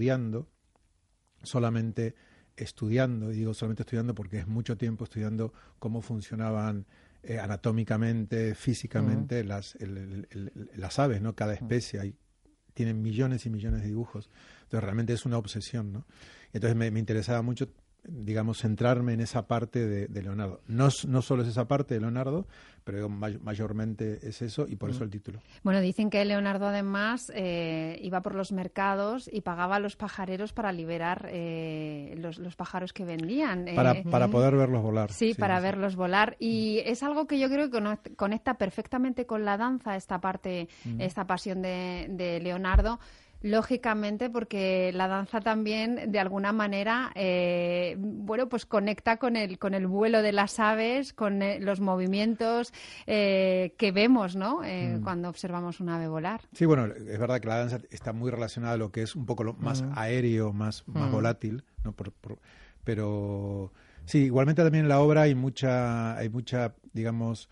solamente estudiando, y digo solamente estudiando porque es mucho tiempo estudiando cómo funcionaban anatómicamente, físicamente las aves, ¿no? Cada especie tienen millones y millones de dibujos. Entonces realmente es una obsesión, ¿no? Entonces me interesaba mucho, digamos, centrarme en esa parte de Leonardo. No solo es esa parte de Leonardo, pero mayormente es eso, y por eso el título. Bueno, dicen que Leonardo además iba por los mercados y pagaba a los pajareros para liberar los pájaros que vendían. Para poder verlos volar. Sí, para verlos volar. Y es algo que yo creo que conecta perfectamente con la danza, esta parte, esta pasión de Leonardo. Lógicamente, porque la danza también, de alguna manera, pues conecta con el vuelo de las aves, con los movimientos que vemos, ¿no? Cuando observamos un ave volar. Sí, bueno, es verdad que la danza está muy relacionada a lo que es un poco lo más aéreo, más volátil, ¿no? Pero sí, igualmente también en la obra hay mucha, digamos,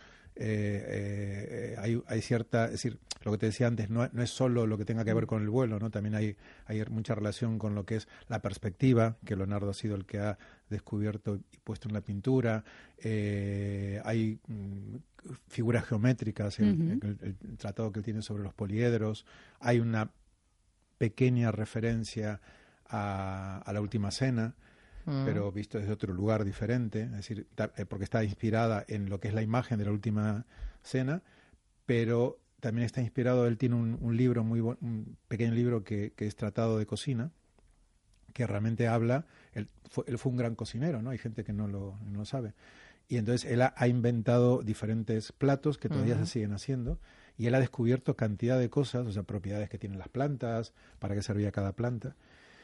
hay cierta, es decir, lo que te decía antes, no es solo lo que tenga que ver con el vuelo, ¿no? También hay mucha relación con lo que es la perspectiva, que Leonardo ha sido el que ha descubierto y puesto en la pintura. Hay figuras geométricas, el tratado que él tiene sobre los poliedros. Hay una pequeña referencia a la Última Cena, pero visto desde otro lugar diferente, es decir, porque está inspirada en lo que es la imagen de la Última Cena, pero también está inspirado, él tiene un libro un pequeño libro que es Tratado de Cocina, que realmente habla, él fue un gran cocinero, ¿no? Hay gente que no lo sabe. Y entonces él ha inventado diferentes platos que todavía se siguen haciendo, y él ha descubierto cantidad de cosas, o sea, propiedades que tienen las plantas, para qué servía cada planta.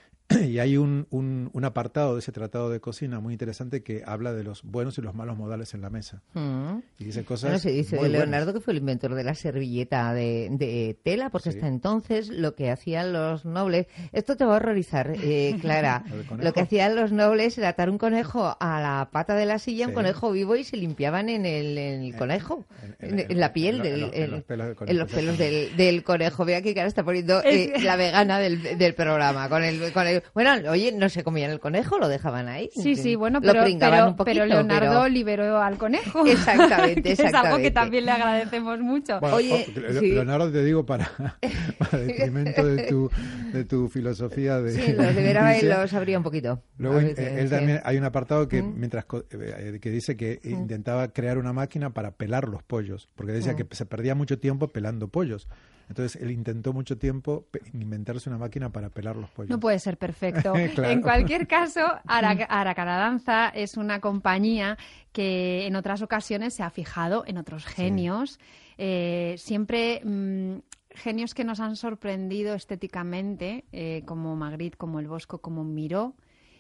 Y hay un apartado de ese tratado de cocina muy interesante que habla de los buenos y los malos modales en la mesa. Y dice cosas. Bueno, se dice de Leonardo que fue el inventor de la servilleta de tela, porque hasta entonces lo que hacían los nobles, esto te va a horrorizar, Clara, lo que hacían los nobles era atar un conejo a la pata de la silla, un conejo vivo, y se limpiaban en el conejo, en la piel, en los pelos del conejo. Vea que cara está poniendo la vegana del programa, con el bueno, oye, no se comían el conejo, lo dejaban ahí. Sí, bueno, pero Leonardo liberó al conejo. Exactamente. Es algo que también le agradecemos mucho. Bueno, oye, Leonardo, te digo, para detrimento de tu filosofía de... Sí, los de Vera lo sabría un poquito. Luego, él también, hay un apartado que que dice que intentaba crear una máquina para pelar los pollos, porque decía que se perdía mucho tiempo pelando pollos. Entonces él intentó mucho tiempo inventarse una máquina para pelar los pollos. No puede ser perfecto. Claro. En cualquier caso, Aracaladanza es una compañía que en otras ocasiones se ha fijado en otros genios. Siempre genios que nos han sorprendido estéticamente, como Magritte, como el Bosco, como Miró.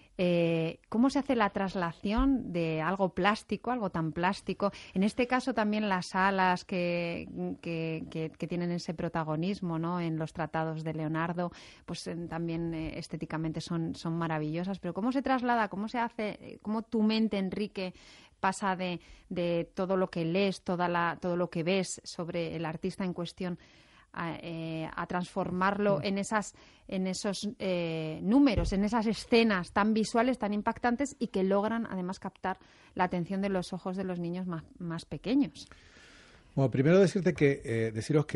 ¿Cómo se hace la traslación de algo plástico, algo tan plástico? En este caso también las alas que tienen ese protagonismo, ¿no? En los tratados de Leonardo, pues también estéticamente son maravillosas. Pero ¿cómo se traslada? ¿Cómo se hace? ¿Cómo tu mente, Enrique, pasa de todo lo que lees, todo lo que ves sobre el artista en cuestión a transformarlo en esos números, en esas escenas tan visuales, tan impactantes, y que logran además captar la atención de los ojos de los niños más pequeños? Bueno, primero deciros que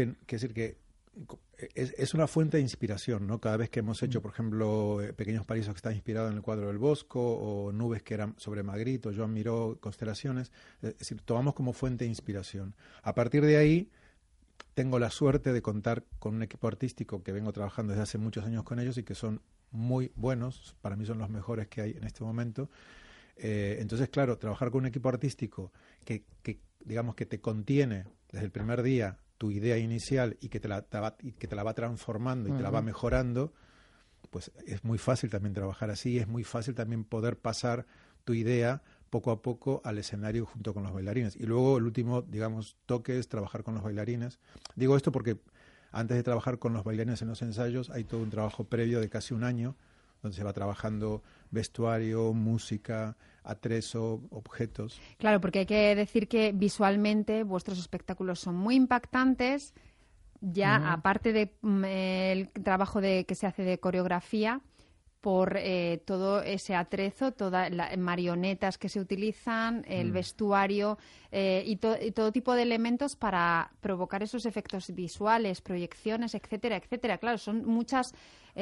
es una fuente de inspiración, ¿no? Cada vez que hemos hecho, por ejemplo, Pequeños Paraísos, que está inspirado en el cuadro del Bosco, o Nubes, que eran sobre Magritte, o Joan Miró, Constelaciones, es decir, tomamos como fuente de inspiración. A partir de ahí, tengo la suerte de contar con un equipo artístico que vengo trabajando desde hace muchos años con ellos y que son muy buenos, para mí son los mejores que hay en este momento. Entonces, claro, trabajar con un equipo artístico que digamos que te contiene desde el primer día tu idea inicial y que te la va transformando y te la va mejorando, pues es muy fácil también trabajar así, es muy fácil también poder pasar tu idea poco a poco al escenario junto con los bailarines. Y luego el último, digamos, toque es trabajar con los bailarines. Digo esto porque antes de trabajar con los bailarines en los ensayos hay todo un trabajo previo de casi un año donde se va trabajando vestuario, música, atrezo, objetos. Claro, porque hay que decir que visualmente vuestros espectáculos son muy impactantes, ya aparte de el trabajo que se hace de coreografía, por todo ese atrezo, todas las marionetas que se utilizan, el vestuario y todo tipo de elementos para provocar esos efectos visuales, proyecciones, etcétera, etcétera. Claro, son muchas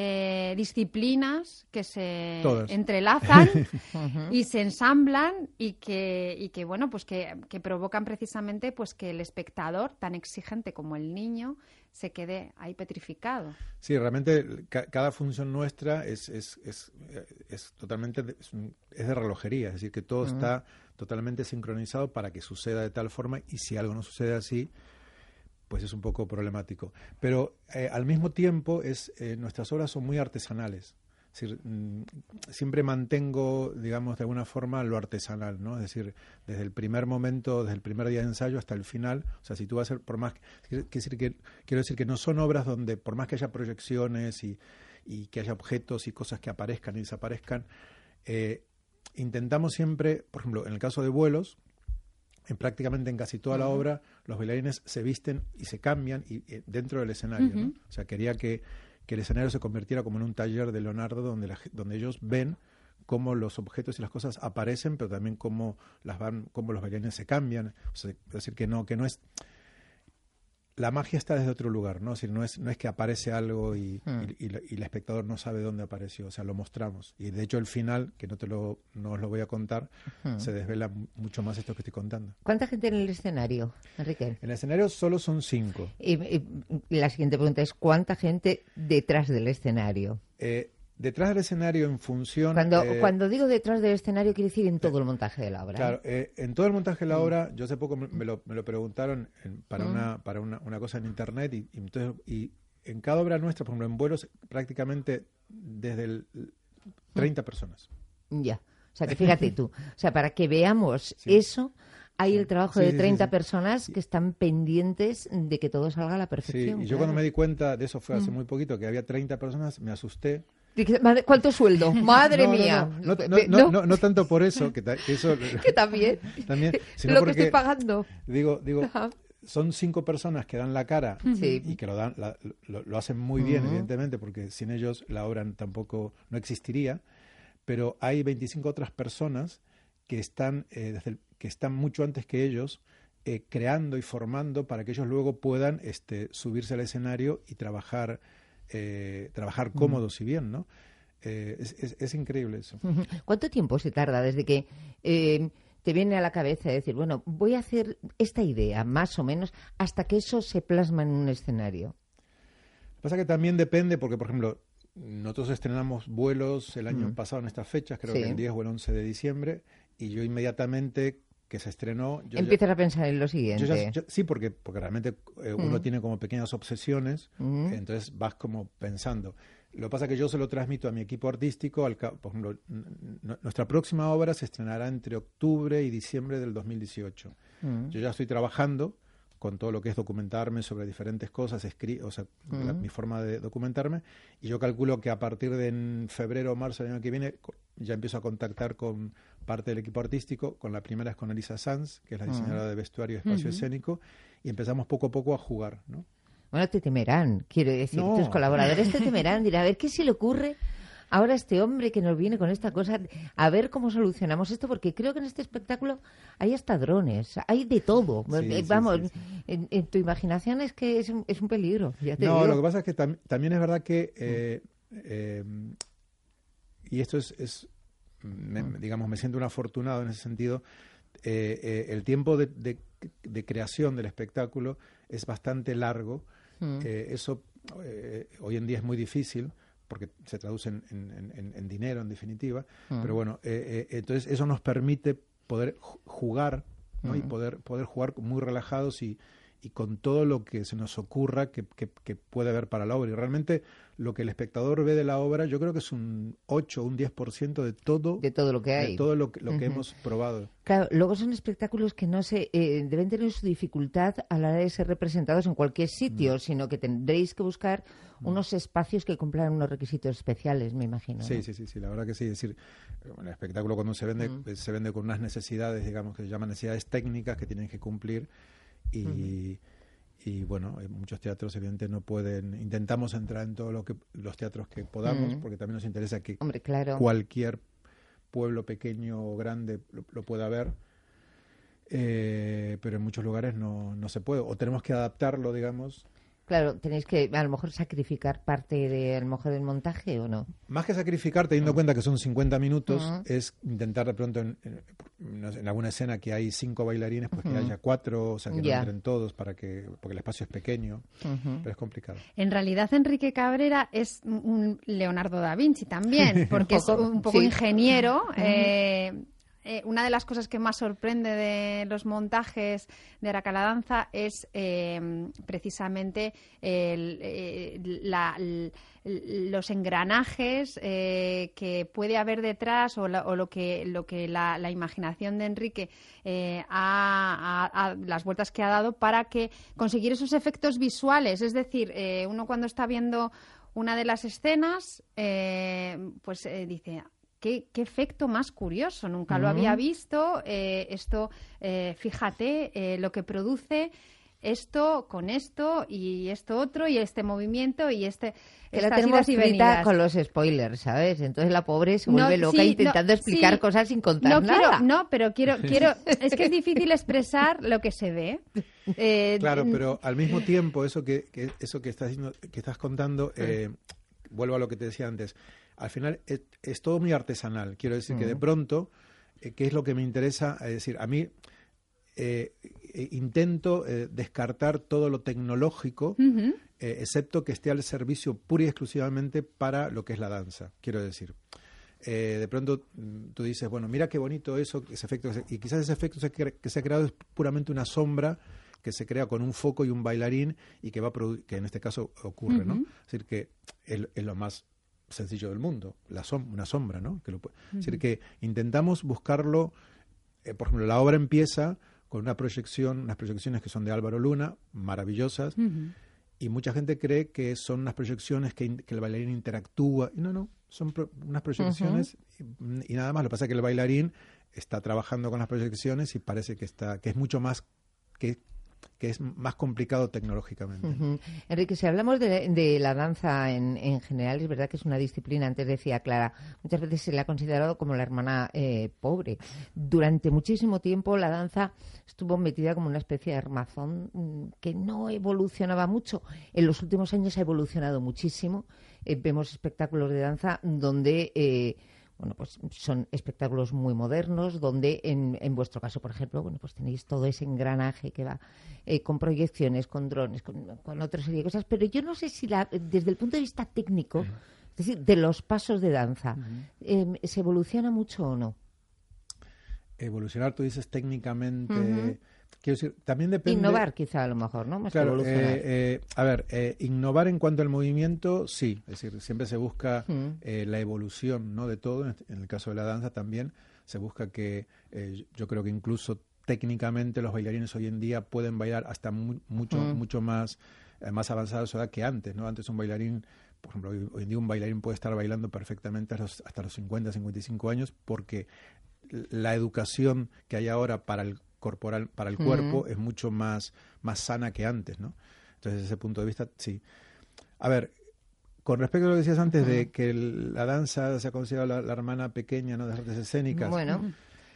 disciplinas que se entrelazan y se ensamblan y que bueno, pues que provocan precisamente pues que el espectador, tan exigente como el niño, se quede ahí petrificado. Sí, realmente cada función nuestra es totalmente es de relojería, es decir, que todo está totalmente sincronizado para que suceda de tal forma, y si algo no sucede así, pues es un poco problemático. Pero al mismo tiempo nuestras obras son muy artesanales. Es decir, siempre mantengo, digamos, de alguna forma lo artesanal, ¿no? Es decir, desde el primer momento, desde el primer día de ensayo hasta el final. O sea, si tú vas a hacer, quiero decir que no son obras donde, por más que haya proyecciones y que haya objetos y cosas que aparezcan y desaparezcan, intentamos siempre, por ejemplo, en el caso de Vuelos, prácticamente en casi toda la obra, los bailarines se visten y se cambian dentro del escenario, ¿no? O sea, quería que el escenario se convirtiera como en un taller de Leonardo donde ellos ven cómo los objetos y las cosas aparecen, pero también cómo los bailarines se cambian. O sea, es decir, que no es... La magia está desde otro lugar, ¿no? Es decir, no es que aparece algo y el espectador no sabe dónde apareció, o sea, lo mostramos. Y de hecho el final, que no os lo voy a contar, se desvela mucho más esto que estoy contando. ¿Cuánta gente en el escenario, Enrique? En el escenario solo son 5. Y la siguiente pregunta es, ¿cuánta gente detrás del escenario? Detrás del escenario en función... Cuando digo detrás del escenario, quiere decir en todo el montaje de la obra. Claro, en todo el montaje de la obra, yo hace poco me lo preguntaron para una cosa en internet y en cada obra nuestra, por ejemplo, en Vuelos, prácticamente desde 30 personas. Ya, o sea que fíjate tú, o sea, para que veamos eso... Hay el trabajo de 30 personas que están pendientes de que todo salga a la perfección. Sí, y yo cuando me di cuenta de eso fue hace muy poquito, que había 30 personas, me asusté. ¿Cuánto sueldo? ¡Madre mía! No tanto por eso, que eso... que también, sino lo porque, que estoy pagando. Digo, son 5 personas que dan la cara y que lo hacen muy bien, evidentemente, porque sin ellos la obra tampoco no existiría, pero hay 25 otras personas que están que están mucho antes que ellos creando y formando para que ellos luego puedan subirse al escenario y trabajar cómodos y bien, ¿no? Es increíble eso. ¿Cuánto tiempo se tarda desde que te viene a la cabeza decir, bueno, voy a hacer esta idea, más o menos, hasta que eso se plasma en un escenario? Lo que pasa es que también depende, porque, por ejemplo, nosotros estrenamos Vuelos el año pasado en estas fechas, creo que el 10 o el 11 de diciembre, y yo inmediatamente que se estrenó... Empiezas a pensar en lo siguiente. Sí, porque realmente uno tiene como pequeñas obsesiones, entonces vas como pensando. Lo que pasa es que yo se lo transmito a mi equipo artístico. Por ejemplo, nuestra próxima obra se estrenará entre octubre y diciembre del 2018. Yo ya estoy trabajando con todo lo que es documentarme sobre diferentes cosas, mi forma de documentarme, y yo calculo que a partir de febrero o marzo del año que viene ya empiezo a contactar con parte del equipo artístico. Con la primera es con Elisa Sanz, que es la diseñadora de vestuario y espacio escénico, y empezamos poco a poco a jugar, ¿no? Bueno, te temerán, quiero decir, tus colaboradores te temerán, dirán, a ver qué se le ocurre ahora a este hombre que nos viene con esta cosa, a ver cómo solucionamos esto, porque creo que en este espectáculo hay hasta drones, hay de todo. Vamos, en tu imaginación es que es un peligro. Ya te digo. Lo que pasa es que también es verdad que, y esto digamos, me siento un afortunado en ese sentido, el tiempo de creación del espectáculo es bastante largo. Eso hoy en día es muy difícil, porque se traduce en dinero, en definitiva, pero bueno, entonces eso nos permite poder jugar, ¿no? Y poder jugar muy relajados y y con todo lo que se nos ocurra que puede haber para la obra. Y realmente lo que el espectador ve de la obra, yo creo que es un 8 o un 10% de todo lo que hay. De todo lo que hemos probado. Claro, luego son espectáculos que no se deben tener su dificultad a la hora de ser representados en cualquier sitio, sino que tendréis que buscar unos espacios que cumplan unos requisitos especiales, me imagino. Sí, ¿no? Sí, la verdad que sí. Es decir, el espectáculo cuando se vende con unas necesidades, digamos, que se llaman necesidades técnicas que tienen que cumplir y bueno, muchos teatros evidentemente no pueden. Intentamos entrar en todos los teatros que podamos, porque también nos interesa que cualquier pueblo pequeño o grande lo pueda ver, pero en muchos lugares no se puede, o tenemos que adaptarlo, digamos. Claro, tenéis que a lo mejor sacrificar parte del montaje, ¿o no? Más que sacrificar, teniendo en cuenta que son 50 minutos, es intentar de pronto en alguna escena que hay 5 bailarines, pues que haya 4, o sea, que no entren todos, porque el espacio es pequeño, pero es complicado. En realidad, Enrique Cabrera es un Leonardo da Vinci también, porque es un poco ingeniero. Una de las cosas que más sorprende de los montajes de Araca la danza es precisamente los engranajes que puede haber detrás o lo que la imaginación de Enrique las vueltas que ha dado para que conseguir esos efectos visuales. Es decir, uno cuando está viendo una de las escenas dice... ¿Qué efecto más curioso? Nunca lo había visto. Esto, fíjate, lo que produce esto con esto y esto otro y este movimiento y estas tenemos idas y venidas. Con los spoilers, ¿sabes? Entonces la pobre se vuelve loca intentando explicar cosas sin contar nada. Pero quiero es que es difícil expresar lo que se ve. Claro, pero al mismo tiempo eso que estás contando, vuelvo a lo que te decía antes. Al final es todo muy artesanal. Quiero decir que de pronto, ¿qué es lo que me interesa? Es decir, a mí intento descartar todo lo tecnológico, excepto que esté al servicio pura y exclusivamente para lo que es la danza. Quiero decir, de pronto tú dices, bueno, mira qué bonito ese efecto. Y quizás ese efecto que se ha creado es puramente una sombra que se crea con un foco y un bailarín y que que en este caso ocurre, ¿no? Es decir, que es lo más sencillo del mundo, una sombra, ¿no? Es decir, que intentamos buscarlo, por ejemplo, la obra empieza con unas proyecciones que son de Álvaro Luna, maravillosas, y mucha gente cree que son unas proyecciones que el bailarín interactúa, y no, son unas proyecciones y nada más. Lo que pasa es que el bailarín está trabajando con las proyecciones y parece que es mucho más que es más complicado tecnológicamente. Enrique, si hablamos de la danza en general, es verdad que es una disciplina, antes decía Clara, muchas veces se le ha considerado como la hermana pobre. Durante muchísimo tiempo la danza estuvo metida como una especie de armazón que no evolucionaba mucho. En los últimos años ha evolucionado muchísimo. Vemos espectáculos de danza donde... pues son espectáculos muy modernos, donde en vuestro caso, por ejemplo, pues tenéis todo ese engranaje que va con proyecciones, con drones, con otra serie de cosas, pero yo no sé si desde el punto de vista técnico, es decir, de los pasos de danza, ¿se evoluciona mucho o no? Evolucionar, tú dices técnicamente... Quiero decir, también depende... Innovar quizá a lo mejor, ¿no? Más claro, innovar en cuanto al movimiento, sí. Es decir, siempre se busca la evolución, ¿no? De todo. En el caso de la danza también se busca que, yo creo que incluso técnicamente los bailarines hoy en día pueden bailar hasta mucho más avanzada su edad que antes, ¿no? Antes un bailarín, por ejemplo, hoy en día un bailarín puede estar bailando perfectamente hasta los 50, 55 años porque la educación que hay ahora para el corporal, para el cuerpo, es mucho más sana que antes, ¿no? Entonces, desde ese punto de vista, sí. A ver, con respecto a lo que decías antes de que la danza se ha considerado la hermana pequeña, ¿no?, de las artes escénicas. Bueno.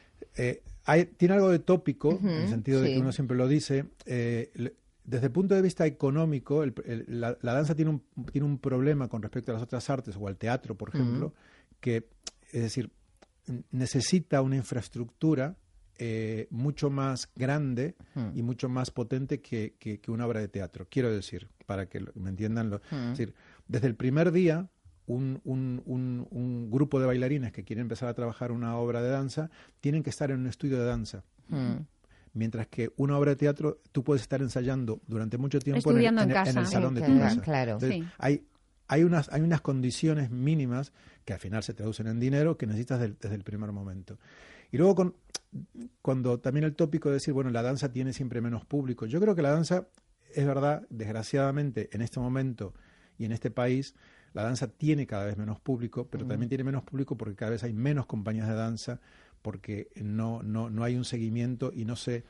Tiene algo de tópico, en el sentido de que uno siempre lo dice. Desde el punto de vista económico, la danza tiene un problema con respecto a las otras artes, o al teatro, por ejemplo, que, es decir, necesita una infraestructura mucho más grande y mucho más potente que una obra de teatro. Quiero decir, para que me entiendan, es decir, desde el primer día un grupo de bailarines que quieren empezar a trabajar una obra de danza tienen que estar en un estudio de danza. Mientras que una obra de teatro tú puedes estar ensayando durante mucho tiempo estudiando en el salón de tu casa. Claro. Entonces, hay unas condiciones mínimas que al final se traducen en dinero que necesitas desde el primer momento. Y luego cuando también el tópico de decir, bueno, la danza tiene siempre menos público. Yo creo que la danza, es verdad, desgraciadamente, en este momento y en este país, la danza tiene cada vez menos público, pero también tiene menos público porque cada vez hay menos compañías de danza, porque no hay un seguimiento y no se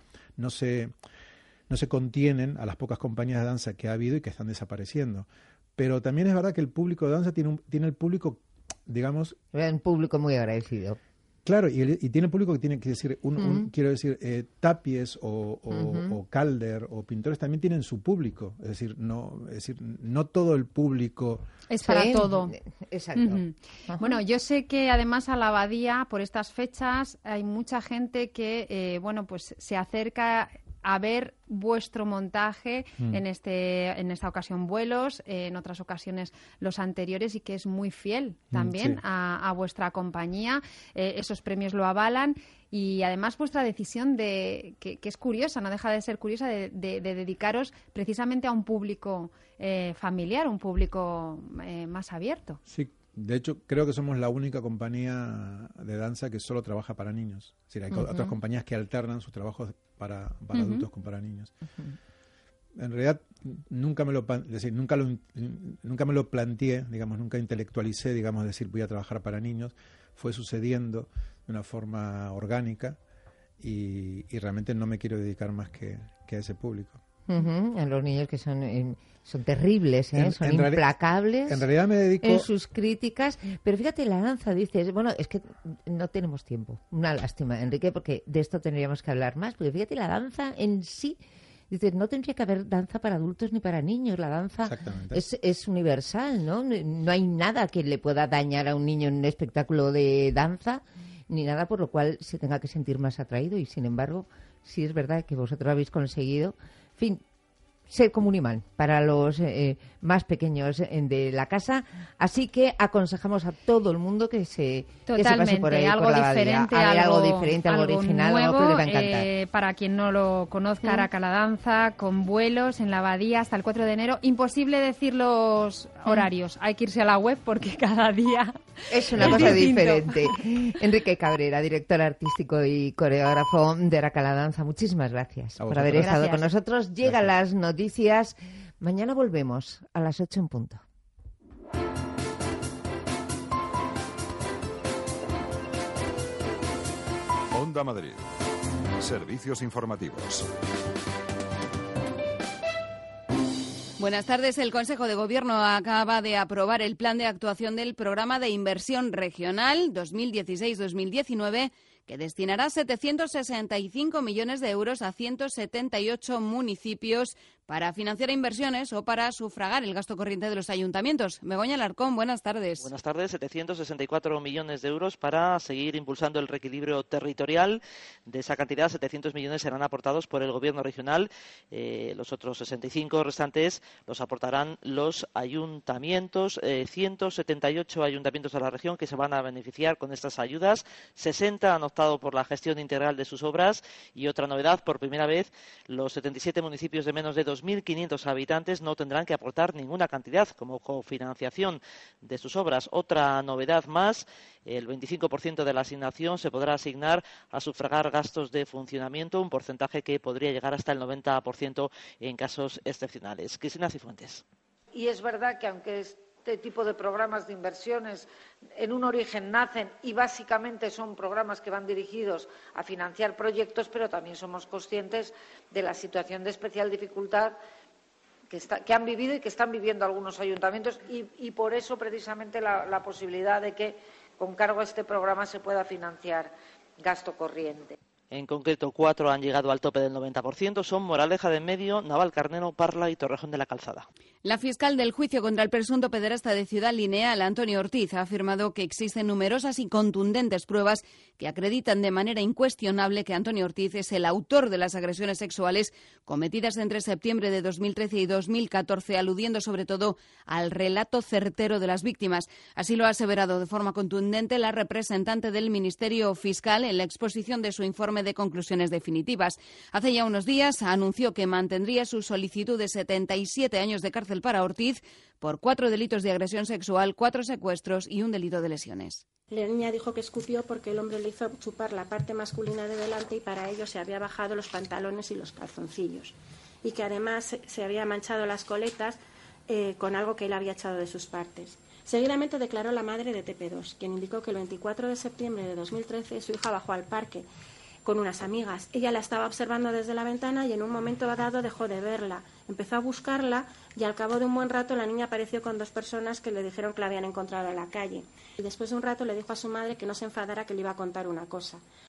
contienen a las pocas compañías de danza que ha habido y que están desapareciendo. Pero también es verdad que el público de danza tiene el público, digamos... Un público muy agradecido. Claro, y tiene público que tiene que decir, quiero decir, tapies o Calder o pintores también tienen su público. Es decir, no todo el público... Es para todo. Exacto. Bueno, yo sé que además a la Abadía, por estas fechas, hay mucha gente que, pues se acerca a ver vuestro montaje en esta ocasión Vuelos, en otras ocasiones los anteriores, y que es muy fiel también a vuestra compañía. Esos premios lo avalan, y además vuestra decisión que es curiosa, no deja de ser curiosa, de dedicaros precisamente a un público familiar, un público más abierto. Sí. De hecho, creo que somos la única compañía de danza que solo trabaja para niños. Es decir, hay otras compañías que alternan sus trabajos para adultos con para niños. En realidad, nunca me lo planteé, digamos, nunca intelectualicé, digamos, decir voy a trabajar para niños. Fue sucediendo de una forma orgánica y realmente no me quiero dedicar más que a ese público. A los niños que son terribles, son implacables en realidad me dedico en sus críticas. Pero fíjate, la danza, dices, bueno, es que no tenemos tiempo. Una lástima, Enrique, porque de esto tendríamos que hablar más. Porque fíjate, la danza en sí, dices, no tendría que haber danza para adultos ni para niños. La danza es universal, ¿no? No hay nada que le pueda dañar a un niño en un espectáculo de danza, ni nada por lo cual se tenga que sentir más atraído. Y sin embargo, sí es verdad que vosotros habéis conseguido, en fin, ser como un imán para los más pequeños de la casa. Así que aconsejamos a todo el mundo que se pase por ahí, algo por la diferente, Abadía, algo diferente, algo original, nuevo, algo que les va a encantar. Para quien no lo conozca, Aracaladanza, con Vuelos en la Abadía hasta el 4 de enero. Imposible decir los horarios, hay que irse a la web porque cada día es una cosa diferente. Enrique Cabrera, director artístico y coreógrafo de Aracaladanza, muchísimas gracias por haber estado con nosotros. Llegan las noticias. Mañana volvemos a las 8 en punto. Onda Madrid. Servicios informativos. Buenas tardes. El Consejo de Gobierno acaba de aprobar el plan de actuación del Programa de Inversión Regional 2016-2019, que destinará 765 millones de euros a 178 municipios para financiar inversiones o para sufragar el gasto corriente de los ayuntamientos. Begoña Alarcón, buenas tardes. Buenas tardes. 764 millones de euros para seguir impulsando el reequilibrio territorial. De esa cantidad, 700 millones serán aportados por el Gobierno regional. Los otros 65 restantes los aportarán los ayuntamientos. 178 ayuntamientos de la región que se van a beneficiar con estas ayudas. 60 han optado por la gestión integral de sus obras. Y otra novedad, por primera vez, los 77 municipios de menos de 2.500 habitantes no tendrán que aportar ninguna cantidad como cofinanciación de sus obras. Otra novedad más, el 25% de la asignación se podrá asignar a sufragar gastos de funcionamiento, un porcentaje que podría llegar hasta el 90% en casos excepcionales. Cristina Cifuentes. Y es verdad que aunque este tipo de programas de inversiones en un origen nacen y básicamente son programas que van dirigidos a financiar proyectos, pero también somos conscientes de la situación de especial dificultad que han vivido y que están viviendo algunos ayuntamientos y por eso precisamente la posibilidad de que con cargo a este programa se pueda financiar gasto corriente. En concreto, 4 han llegado al tope del 90%, son Moraleja de Medio, Navalcarnero, Parla y Torrejón de la Calzada. La fiscal del juicio contra el presunto pederasta de Ciudad Lineal, Antonio Ortiz, ha afirmado que existen numerosas y contundentes pruebas que acreditan de manera incuestionable que Antonio Ortiz es el autor de las agresiones sexuales cometidas entre septiembre de 2013 y 2014, aludiendo sobre todo al relato certero de las víctimas. Así lo ha aseverado de forma contundente la representante del Ministerio Fiscal en la exposición de su informe informe de conclusiones definitivas. Hace ya unos días anunció que mantendría su solicitud de 77 años de cárcel para Ortiz por 4 delitos de agresión sexual, 4 secuestros y un delito de lesiones. La niña dijo que escupió porque el hombre le hizo chupar la parte masculina de delante y para ello se había bajado los pantalones y los calzoncillos. Y que además se había manchado las coletas con algo que él había echado de sus partes. Seguidamente declaró la madre de TP2, quien indicó que el 24 de septiembre de 2013 su hija bajó al parque con unas amigas. Ella la estaba observando desde la ventana y en un momento dado dejó de verla. Empezó a buscarla y al cabo de un buen rato la niña apareció con 2 personas que le dijeron que la habían encontrado en la calle. Y después de un rato le dijo a su madre que no se enfadara, que le iba a contar una cosa.